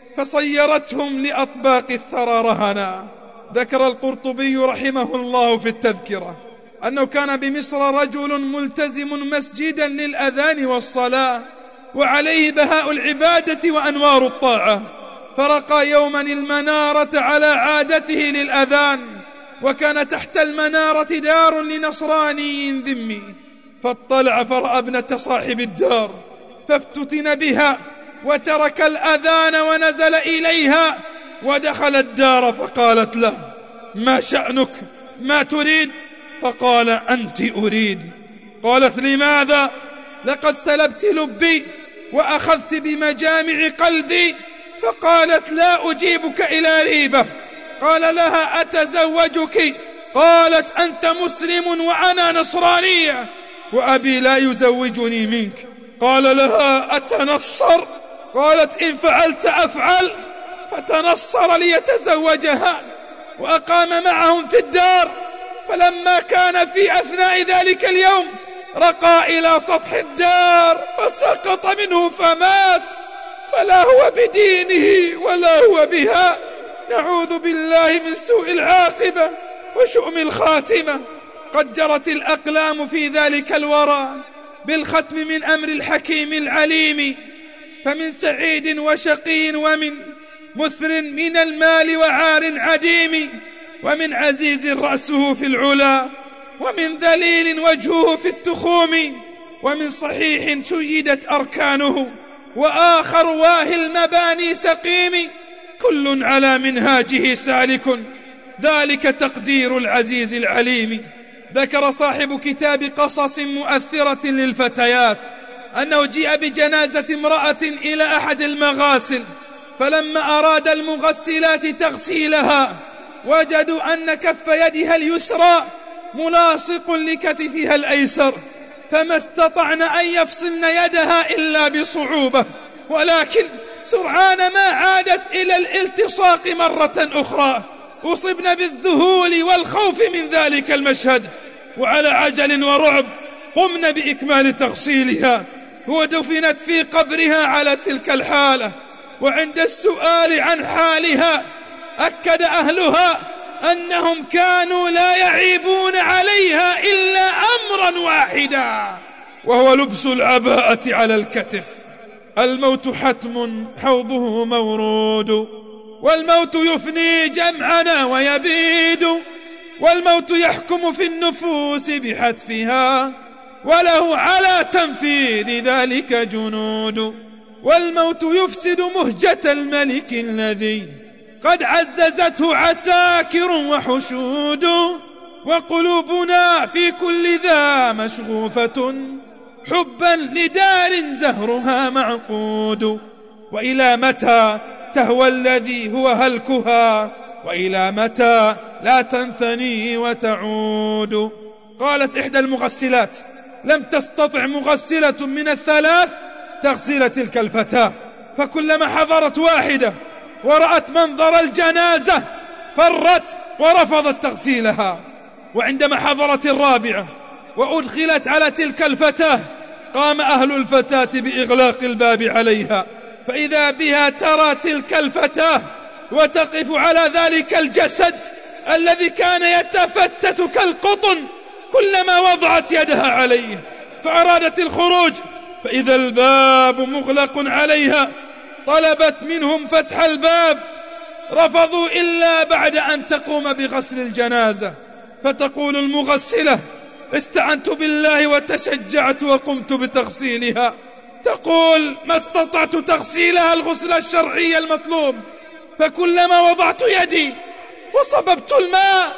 فصيرتهم لأطباق الثرى رهنا. ذكر القرطبي رحمه الله في التذكرة أنه كان بمصر رجل ملتزم مسجدا للأذان والصلاة، وعليه بهاء العبادة وأنوار الطاعة، فرقى يوما المنارة على عادته للأذان، وكان تحت المنارة دار لنصراني ذمي، فاطلع فرأى ابنة صاحب الدار فافتتن بها، وترك الأذان ونزل إليها ودخل الدار، فقالت له: ما شأنك؟ ما تريد؟ فقال: أنت أريد. قالت: لماذا؟ لقد سلبت لبي وأخذت بمجامع قلبي. فقالت: لا أجيبك إلى ريبة. قال لها: أتزوجك؟ قالت: أنت مسلم وأنا نصرانية، وأبي لا يزوجني منك. قال لها: أتنصر؟ قالت: إن فعلت أفعل. فتنصر ليتزوجها، وأقام معهم في الدار. فلما كان في أثناء ذلك اليوم رقى إلى سطح الدار فسقط منه فمات، فلا هو بدينه ولا هو بها. نعوذ بالله من سوء العاقبة وشؤم الخاتمة. قد جرت الأقلام في ذلك الورى بالختم من أمر الحكيم العليم، فمن سعيد وشقي، ومن مثر من المال وعار عديم، ومن عزيز رأسه في العلا، ومن ذليل وجهه في التخوم، ومن صحيح شيدت أركانه، وآخر واهي المباني سقيم، كل على منهاجه سالك، ذلك تقدير العزيز العليم. ذكر صاحب كتاب قصص مؤثرة للفتيات أنه جيء بجنازة امرأة إلى أحد المغاسل، فلما أراد المغسلات تغسيلها وجدوا أن كف يدها اليسرى ملاصق لكتفها الأيسر، فما استطعن أن يفصلن يدها إلا بصعوبة، ولكن سرعان ما عادت إلى الالتصاق مرة أخرى. أصبن بالذهول والخوف من ذلك المشهد، وعلى عجل ورعب قمن بإكمال تغسيلها، ودفنت في قبرها على تلك الحالة. وعند السؤال عن حالها أكد أهلها أنهم كانوا لا يعيبون عليها إلا أمرا واحدا، وهو لبس العباءة على الكتف. الموت حتم حوضه مورود، والموت يفني جمعنا ويبيد، والموت يحكم في النفوس بحتفها، وله على تنفيذ ذلك جنود. والموت يفسد مهجة الملك الذي قد عززته عساكر وحشود، وقلوبنا في كل ذا مشغوفة حبا لدار زهرها معقود. وإلى متى تهوى الذي هو هلكها، وإلى متى لا تنثني وتعود. قالت إحدى المغسلات: لم تستطع مغسلة من الثلاث تغسل تلك الفتاة، فكلما حضرت واحدة ورأت منظر الجنازة فرت ورفضت تغسيلها، وعندما حضرت الرابعة وأدخلت على تلك الفتاة قام أهل الفتاة بإغلاق الباب عليها، فإذا بها ترى تلك الفتاة وتقف على ذلك الجسد الذي كان يتفتت كالقطن كلما وضعت يدها عليه، فأرادت الخروج فإذا الباب مغلق عليها. طلبت منهم فتح الباب، رفضوا إلا بعد أن تقوم بغسل الجنازة. فتقول المغسلة: استعنت بالله وتشجعت وقمت بتغسيلها. تقول: ما استطعت تغسيلها الغسل الشرعي المطلوب، فكلما وضعت يدي وصببت الماء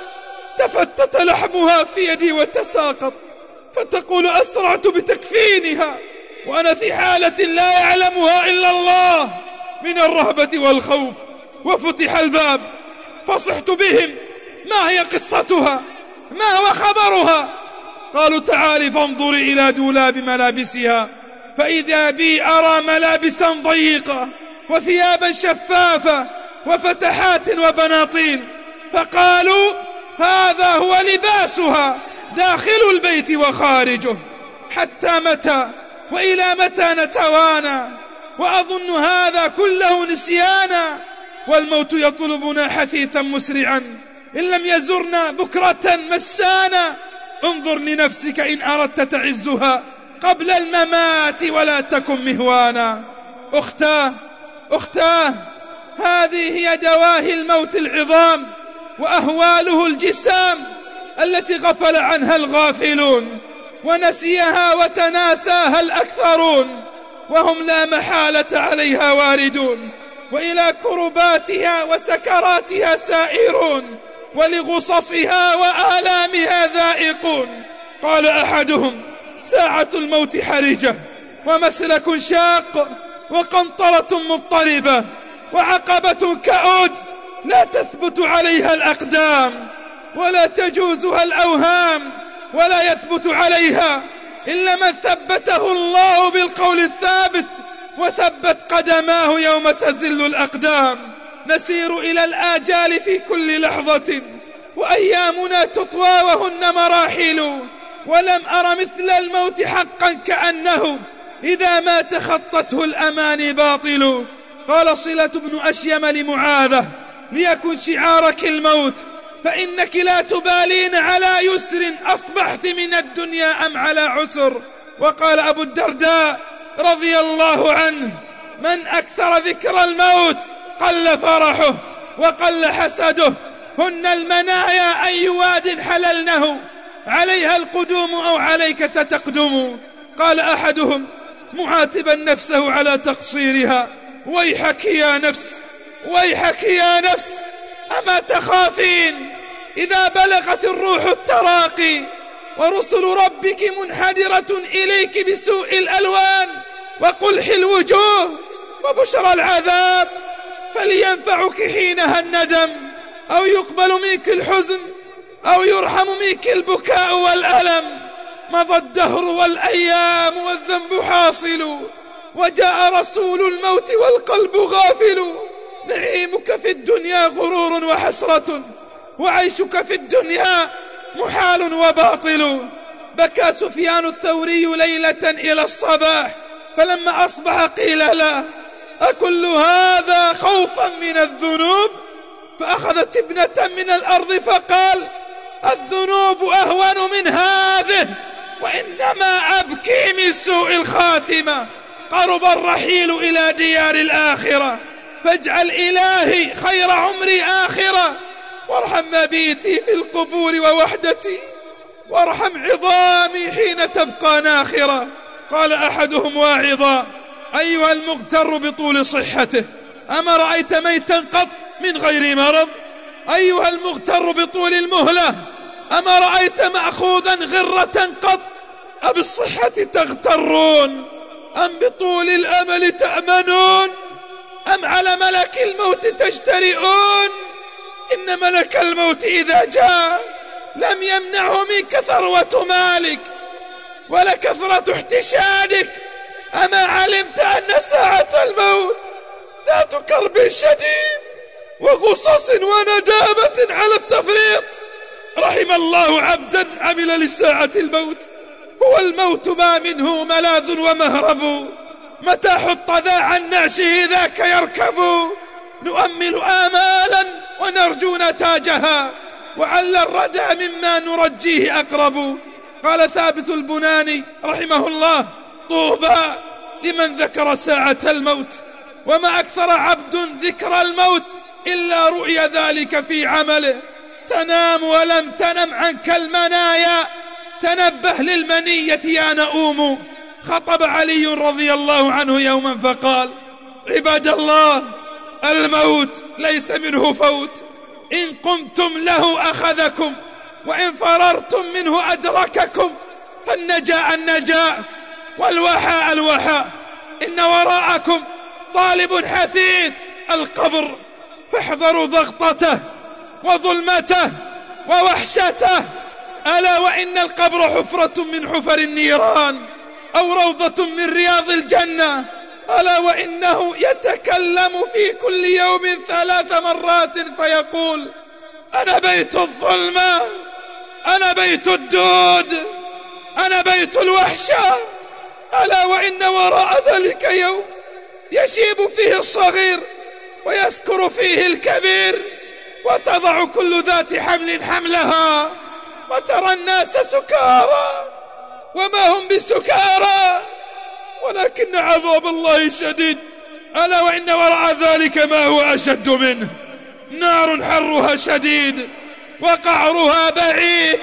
تفتت لحمها في يدي وتساقط. فتقول: أسرعت بتكفينها وأنا في حالة لا يعلمها إلا الله من الرهبة والخوف، وفتح الباب فصحت بهم: ما هي قصتها؟ ما هو خبرها؟ قالوا: تعالي فانظري إلى دولاب ملابسها، فإذا بي أرى ملابسا ضيقة وثيابا شفافة وفتحات وبناطيل. فقالوا: هذا هو لباسها داخل البيت وخارجه. حتى متى وإلى متى نتوانى؟ وأظن هذا كله نسيانا، والموت يطلبنا حثيثا مسرعا، إن لم يزرنا بكرة مسانا. انظر لنفسك إن أردت تعزها قبل الممات ولا تكن مهوانا. أختاه أختاه هذه هي دواهي الموت العظام وأهواله الجسام التي غفل عنها الغافلون ونسيها وتناساها الأكثرون، وهم لا محالة عليها واردون، وإلى كرباتها وسكراتها سائرون، ولغصصها وآلامها ذائقون. قال أحدهم: ساعة الموت حرجة، ومسلك شاق، وقنطرة مضطربة، وعقبة كؤود لا تثبت عليها الأقدام ولا تجوزها الأوهام، ولا يثبت عليها إلا من ثبته الله بالقول الثابت وثبت قدماه يوم تزل الأقدام. نسير إلى الآجال في كل لحظة، وأيامنا تطوى وهن مراحل، ولم أر مثل الموت حقا كأنه إذا ما تخطته الأماني باطل. قال صلة بن أشيم لمعاذة: ليكن شعارك الموت، فإنك لا تبالين على يسر أصبحت من الدنيا أم على عسر. وقال أبو الدرداء رضي الله عنه: من أكثر ذكر الموت قل فرحه وقل حسده، هن المنايا أي واد حللنه، عليها القدوم أو عليك ستقدم. قال أحدهم معاتبا نفسه على تقصيرها: ويحك يا نفس، ويحك يا نفس، أما تخافين إذا بلغت الروح التراقي ورسل ربك منحدرة إليك بسوء الألوان وقلح الوجوه وبشرى العذاب، فلينفعك حينها الندم، أو يقبل منك الحزن، أو يرحم منك البكاء والألم. مضى الدهر والأيام والذنب حاصل، وجاء رسول الموت والقلب غافل. نعيمك في الدنيا غرور وحسرة، وعيشك في الدنيا محال وباطل. بكى سفيان الثوري ليلة إلى الصباح، فلما أصبح قيل له: أكل هذا خوفا من الذنوب؟ فأخذت ابنة من الأرض فقال: الذنوب أهون من هذه، وإنما أبكي من سوء الخاتمة. قرب الرحيل إلى ديار الآخرة، فاجعل إلهي خير عمري آخرة، وارحم مبيتي في القبور ووحدتي، وارحم عظامي حين تبقى ناخرة. قال أحدهم واعظا: أيها المغتر بطول صحته، أما رأيت ميتا قط من غير مرض؟ أيها المغتر بطول المهلة، أما رأيت مأخوذا غرة قط؟ أبالصحة تغترون أم بطول الأمل تأمنون أم على ملك الموت تجترئون؟ إن ملك الموت إذا جاء لم يمنعه منك ثروة مالك ولا كثرة احتشادك. أما علمت أن ساعة الموت ذات كرب شديد وغصص وندامة على التفريط؟ رحم الله عبدا عمل لساعة الموت، هو الموت ما منه ملاذ ومهرب، متى حط ذا عن نعشه ذاك يركب. نؤمل آمالا ونرجو نتاجها، وعل الردى مما نرجيه أقرب. قال ثابت البناني رحمه الله: طوبى لمن ذكر ساعة الموت، وما أكثر عبد ذكر الموت إلا رؤي ذلك في عمله. تنام ولم تنم عنك المنايا، تنبه للمنية يا نؤوم. خطب علي رضي الله عنه يوما فقال: عباد الله، الموت ليس منه فوت، إن قمتم له أخذكم، وإن فررتم منه أدرككم. فالنجاء النجاء والوحاء الوحاء، إن وراءكم طالب حثيث القبر، فاحذروا ضغطته وظلمته ووحشته. ألا وإن القبر حفرة من حفر النيران، أو روضة من رياض الجنة. ألا وإنه يتكلم في كل يوم ثلاث مرات فيقول: أنا بيت الظلمة، أنا بيت الدود، أنا بيت الوحشة. ألا وإن وراء ذلك يوم يشيب فيه الصغير ويسكر فيه الكبير، وتضع كل ذات حمل حملها، وترى الناس سكارى وما هم بسكارى، ولكن عذاب الله شديد. ألا وإن وراء ذلك ما هو أشد منه، نار حرها شديد وقعرها بعيد،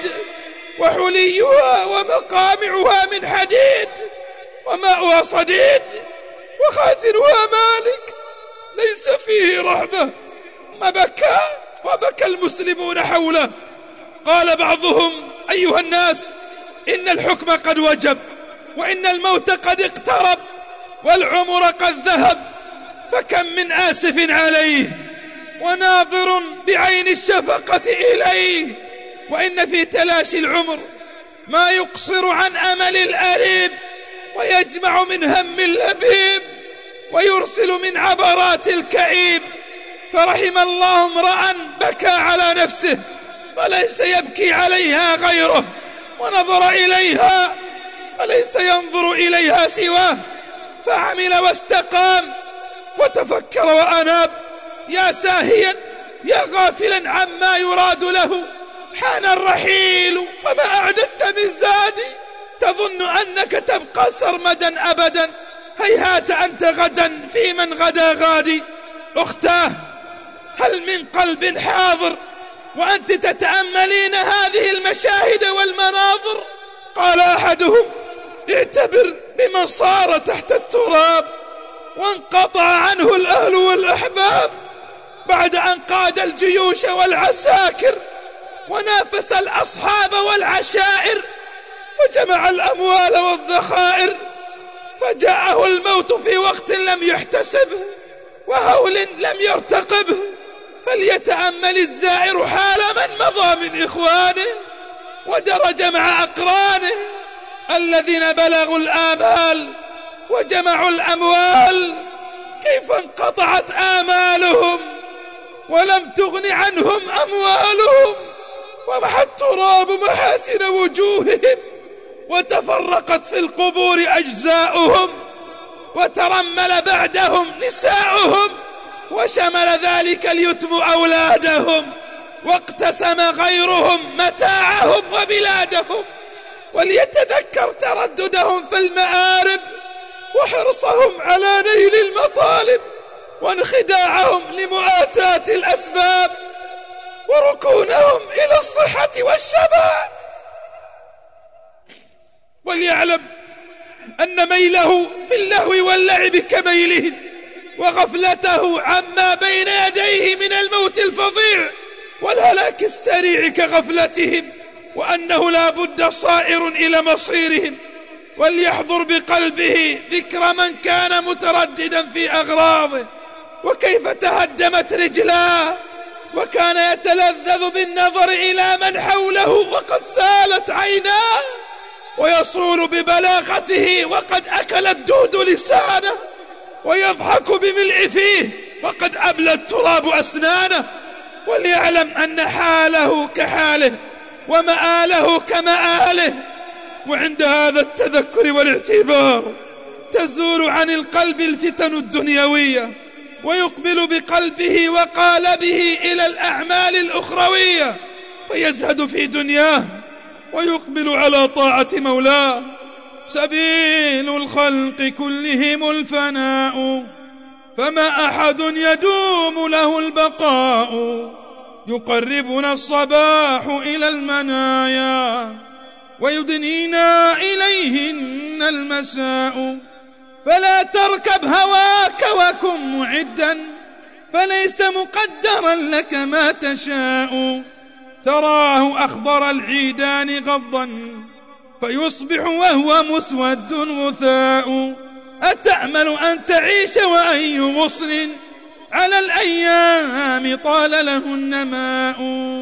وحليها ومقامعها من حديد، وماؤها صديد، وخازنها مالك، ليس فيه رحمة. ثم بكى وبكى المسلمون حوله. قال بعضهم: أيها الناس، إن الحكم قد وجب، وإن الموت قد اقترب، والعمر قد ذهب، فكم من آسف عليه وناظر بعين الشفقة إليه. وإن في تلاشي العمر ما يقصر عن أمل الأريب، ويجمع من هم اللبيب، ويرسل من عبرات الكئيب. فرحم الله امرأ بكى على نفسه فليس يبكي عليها غيره، ونظر إليها فليس ينظر إليها سواه، فعمل واستقام وتفكر وأناب. يا ساهيا، يا غافلا عما يراد له، حان الرحيل فما أعددت من زادي؟ تظن أنك تبقى سرمدا أبدا، هيهات أنت غدا في من غدا غادي. أختاه، هل من قلب حاضر وأنت تتأملين هذه المشاهد والمناظر؟ قال أحدهم: اعتبر بمن صار تحت التراب وانقطع عنه الأهل والأحباب، بعد أن قاد الجيوش والعساكر، ونافس الأصحاب والعشائر، وجمع الأموال والذخائر، فجاءه الموت في وقت لم يحتسبه وهول لم يرتقبه. فليتأمل الزائر حال من مضى من إخوانه ودرج مع أقرانه، الذين بلغوا الآمال وجمعوا الأموال، كيف انقطعت آمالهم ولم تغن عنهم أموالهم، ومحى التراب محاسن وجوههم، وتفرقت في القبور أجزاؤهم، وترمل بعدهم نساؤهم، وشمل ذلك اليتم أولادهم، واقتسم غيرهم متاعهم وبلادهم. وليتذكر ترددهم في المآرب، وحرصهم على نيل المطالب، وانخداعهم لمؤاتاة الأسباب، وركونهم إلى الصحة والشباب. وليعلم أن ميله في اللهو واللعب كميلهم، وغفلته عما بين يديه من الموت الفظيع والهلاك السريع كغفلتهم، وأنه لا بد صائر إلى مصيرهم. وليحضر بقلبه ذكر من كان مترددا في أغراضه، وكيف تهدمت رجلاه، وكان يتلذذ بالنظر إلى من حوله وقد سالت عيناه، ويصول ببلاغته وقد أكل الدود لسانه، ويضحك بملء فيه وقد أبلى التراب أسنانه. وليعلم أن حاله كحاله ومآله كمآله. وعند هذا التذكر والاعتبار تزول عن القلب الفتن الدنيوية، ويقبل بقلبه وقالبه إلى الأعمال الأخروية، فيزهد في دنياه ويقبل على طاعة مولاه. سبيل الخلق كلهم الفناء، فما أحد يدوم له البقاء. يقربنا الصباح إلى المنايا، ويدنينا إليهن المساء. فلا تركب هواك وكن معدا، فليس مقدرا لك ما تشاء. تراه أخضر العيدان غضا، فيصبح وهو مسود غثاء. أتأمل أن تعيش وأي غصن على الأيام طال لهن ماء.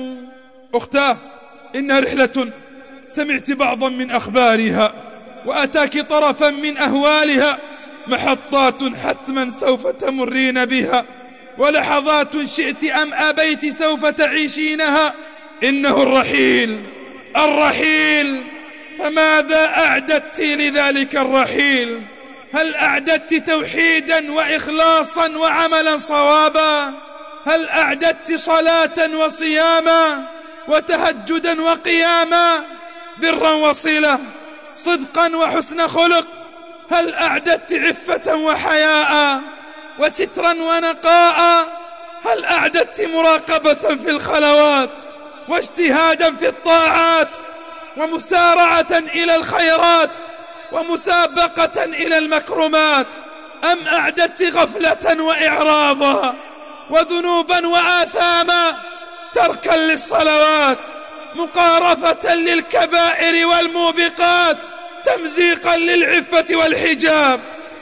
أختاه، إنها رحلة سمعت بعضا من أخبارها، وأتاك طرفا من أهوالها. محطات حتما سوف تمرين بها، ولحظات شئت أم أبيت سوف تعيشينها. إنه الرحيل الرحيل، فماذا أعددت لذلك الرحيل؟ هل أعددت توحيدا وإخلاصا وعملا صوابا؟ هل أعددت صلاة وصياما وتهجدا وقياما، برا وصلة، صدقا وحسن خلق؟ هل أعددت عفة وحياء وسترا ونقاء؟ هل أعددت مراقبة في الخلوات واجتهادا في الطاعات، ومسارعة إلى الخيرات، ومسابقة إلى المكرمات؟ أم أعددت غفلة وإعراضا، وذنوبا وآثاما، تركا للصلوات، مقارفة للكبائر والموبقات، تمزيقا للعفة والحجاب،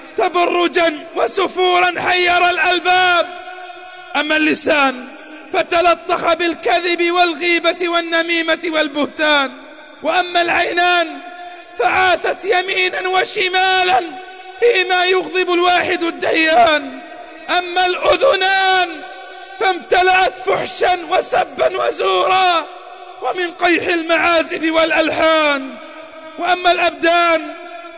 تبرجا وسفورا حير الألباب؟ أما اللسان فتلطخ بالكذب والغيبة والنميمة والبهتان، وأما العينان فعاثت يمينا وشمالا فيما يغضب الواحد الديان. أما الأذنان فامتلأت فحشا وسبا وزورا ومن قيح المعازف والألحان. وأما الأبدان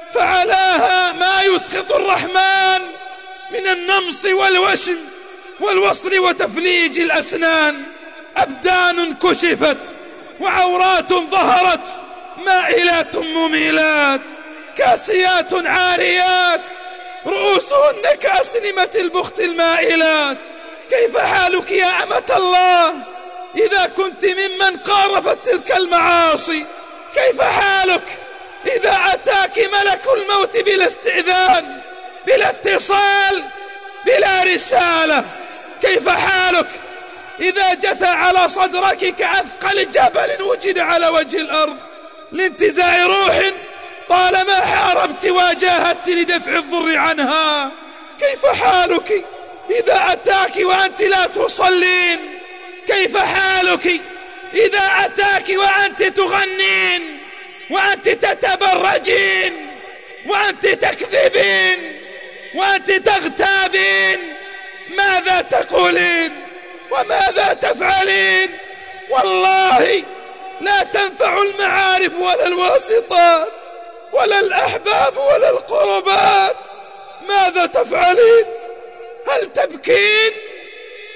فعلاها ما يسخط الرحمن من النمص والوشم والوصل وتفليج الأسنان. أبدان كشفت وعورات ظهرت، مائلات مميلات، كاسيات عاريات، رؤوسهن كأسنمة البخت المائلات. كيف حالك يا أمة الله إذا كنت ممن قارفت تلك المعاصي؟ كيف حالك إذا أتاك ملك الموت بلا استئذان، بلا اتصال، بلا رسالة؟ كيف حالك إذا جثى على صدرك كأثقل جبل وجد على وجه الأرض لانتزاع روح طالما حاربت وجاهدت لدفع الضر عنها؟ كيف حالك إذا أتاك وأنت لا تصلين؟ كيف حالك إذا أتاك وأنت تغنين، وأنت تتبرجين، وأنت تكذبين، وأنت تغتابين؟ ماذا تقولين وماذا تفعلين؟ والله لا تنفع المعارف ولا الواسطات ولا الأحباب ولا القربات. ماذا تفعلين؟ هل تبكين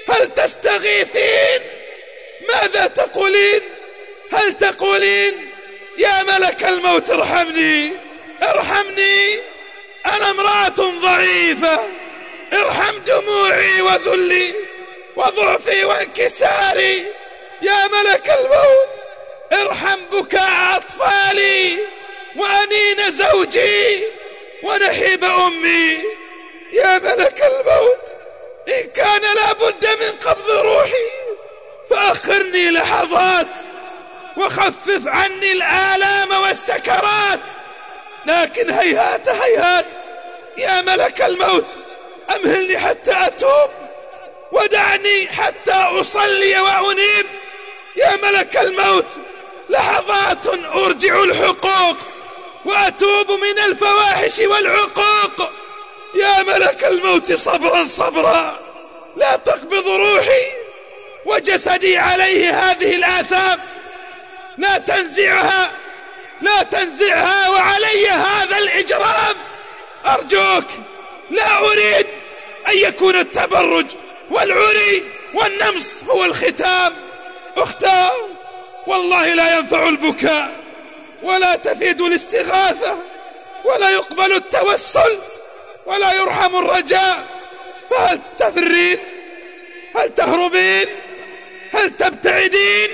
هل تستغيثين؟ ماذا تقولين؟ هل تقولين يا ملك الموت ارحمني ارحمني، أنا امرأة ضعيفة، ارحم دموعي وذلي وضعفي وانكساري، يا ملك الموت ارحم بكاء أطفالي وأنين زوجي ونحيب أمي، يا ملك الموت إن كان لا بد من قبض روحي فأخرني لحظات وخفف عني الآلام والسكرات، لكن هيهات هيهات يا ملك الموت أمهلني حتى أتوب ودعني حتى أصلي وأنيب، يا ملك الموت لحظات أرجع الحقوق وأتوب من الفواحش والعقوق، يا ملك الموت صبرا صبرا لا تقبض روحي وجسدي عليه هذه الآثام، لا تنزعها لا تنزعها وعلي هذا الإجرام، أرجوك لا أريد أن يكون التبرج والعري والنمص هو الختام. أختاه والله لا ينفع البكاء ولا تفيد الاستغاثة ولا يقبل التوسل ولا يرحم الرجاء، فهل تفرين؟ هل تهربين؟ هل تبتعدين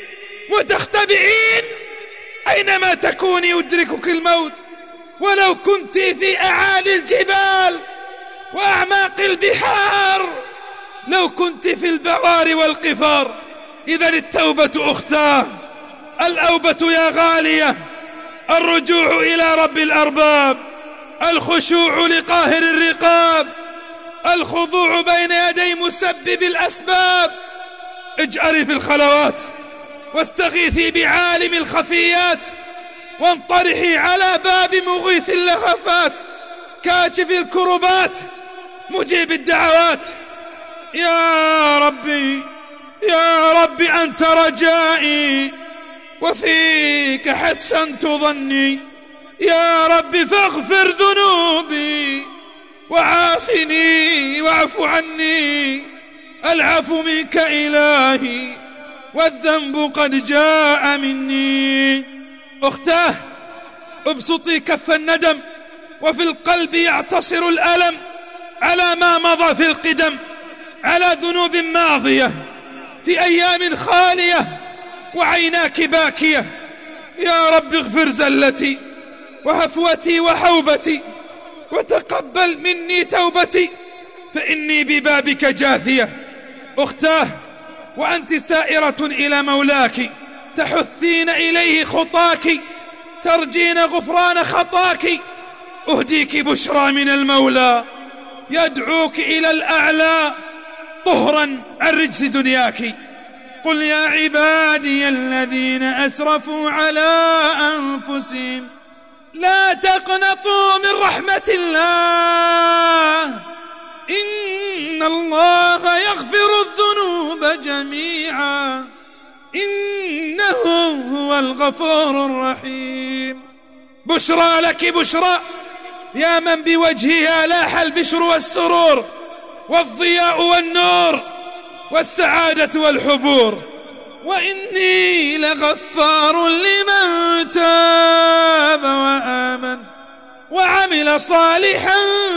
وتختبئين؟ أينما تكوني يدركك الموت، ولو كنت في أعالي الجبال وأعماق البحار، لو كنت في البرار والقفار. إذن التوبة أختاه، الأوبة يا غالية، الرجوع إلى رب الأرباب، الخشوع لقاهر الرقاب، الخضوع بين يدي مسبب الأسباب. اجأري في الخلوات واستغيثي بعالم الخفيات، وانطرحي على باب مغيث اللهفات، كاشف الكربات مجيب الدعوات. يا ربي يا ربي أنت رجائي وفيك حسنت ظني، يا ربي فاغفر ذنوبي وعافني واعف عني، العفو منك إلهي والذنب قد جاء مني. أختاه ابسطي كف الندم وفي القلب يعتصر الألم على ما مضى في القدم، على ذنوب ماضية في أيام خالية وعيناك باكية. يا رب اغفر زلتي وهفوتي وحوبتي وتقبل مني توبتي، فإني ببابك جاثية. أختاه وأنت سائرة إلى مولاك، تحثين إليه خطاك، ترجين غفران خطاك، أهديك بشرى من المولى يدعوك إلى الأعلى طهرا عن رجس دنياك. قل يا عبادي الذين أسرفوا على أنفسهم لا تقنطوا من رحمة الله، إن الله يغفر الذنوب جميعا إنه هو الغفور الرحيم. بشرى لك بشرى يا من بوجهها لاح البشر والسرور والضياء والنور والسعادة والحبور. وإني لغفار لمن تاب وآمن وعمل صالحا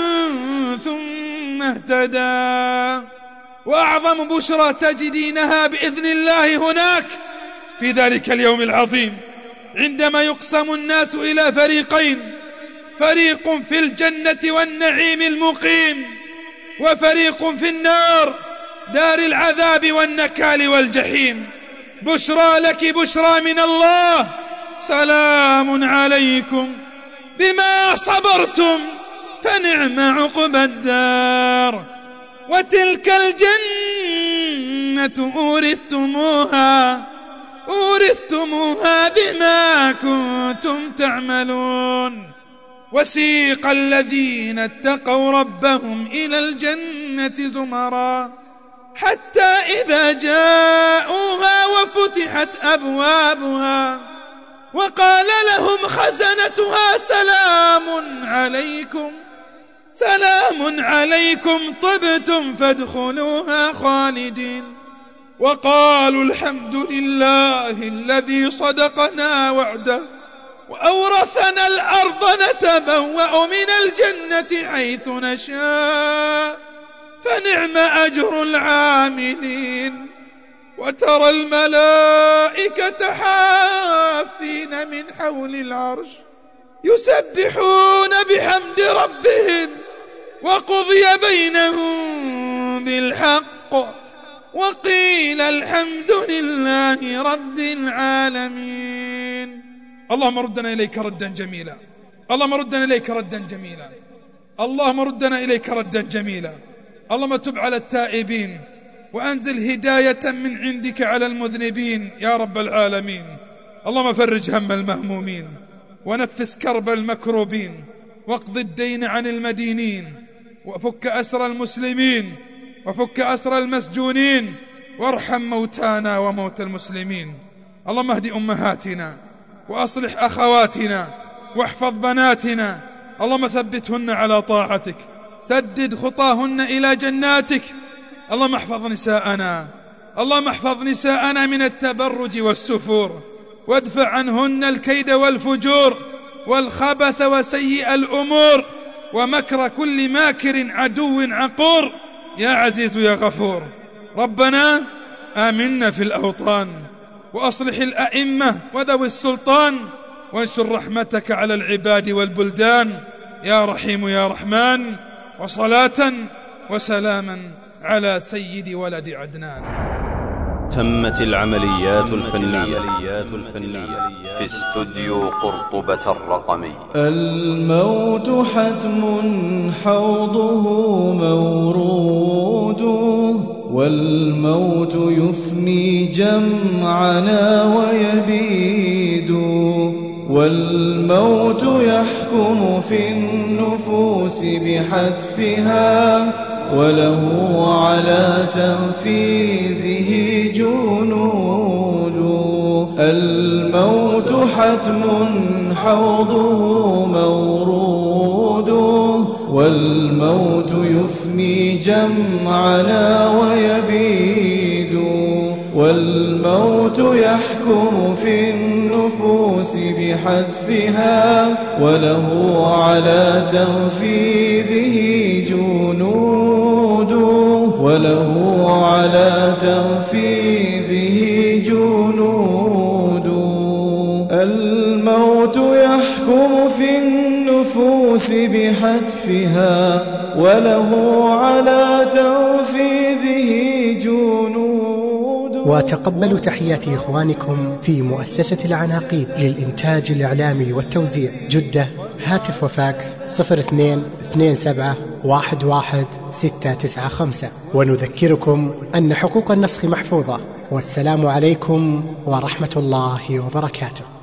ثم اهتدى. وأعظم بشرى تجدينها بإذن الله هناك في ذلك اليوم العظيم، عندما يقسم الناس إلى فريقين، فريق في الجنة والنعيم المقيم، وفريق في النار دار العذاب والنكال والجحيم. بشرى لك بشرى من الله، سلام عليكم بما صبرتم فنعم عقبى الدار، وتلك الجنة أورثتموها أورثتموها بما كنتم تعملون. وسيق الذين اتقوا ربهم إلى الجنة زمرا حتى إذا جاءوها وفتحت أبوابها وقال لهم خزنتها سلام عليكم سلام عليكم طبتم فادخلوها خالدين. وقالوا الحمد لله الذي صدقنا وعده وأورثنا الأرض نتبوأ من الجنة حيث نشاء فنعم أجر العاملين. وترى الملائكة حافين من حول العرش يسبحون بحمد ربهم وقضي بينهم بالحق وقيل الحمد لله رب العالمين. اللهم ردنا إليك ردا جميلا، اللهم ردنا إليك ردا جميلا، اللهم ردنا إليك ردا جميلا. اللهم تب على التائبين وأنزل هداية من عندك على المذنبين يا رب العالمين. اللهم فرج هم المهمومين ونفس كرب المكروبين واقض الدين عن المدينين وفك أسر المسلمين وفك أسر المسجونين وارحم موتانا وموتى المسلمين. اللهم اهد أمهاتنا وأصلح أخواتنا واحفظ بناتنا. اللهم ثبتهن على طاعتك، سدد خطاهن إلى جناتك. اللهم احفظ نساءنا، اللهم احفظ نساءنا من التبرج والسفور وادفع عنهن الكيد والفجور والخبث وسيء الأمور ومكر كل ماكر عدو عقور يا عزيز يا غفور. ربنا آمنا في الأوطان وأصلح الأئمة وذوي السلطان وانشر رحمتك على العباد والبلدان يا رحيم يا رحمن. وصلاة وسلاما على سيد ولد عدنان. تمت العمليات الفنية في استوديو قرطبة الرقمي. الموت حتم حوضه مورود والموت يفني جمعنا ويبيد والموت يحكم في النفوس بحتفها وله على تنفيذه جنود. الموت حتم حوضه مورود والموت يفني جمعنا ويبيد والموت يحكم في النفوس بحتفها وله على تنفيذه جنود وله على تنفيذه جنود. الموت يحكم في النفوس بحتفها وله على تنفيذه جنود. وتقبلوا تحيات إخوانكم في مؤسسة العناقيد للإنتاج الإعلامي والتوزيع جدة. هاتف وفاكس صفر اثنين اثنين سبعة واحد واحد ستة تسعة خمسة. ونذكركم أن حقوق النسخ محفوظة. والسلام عليكم ورحمة الله وبركاته.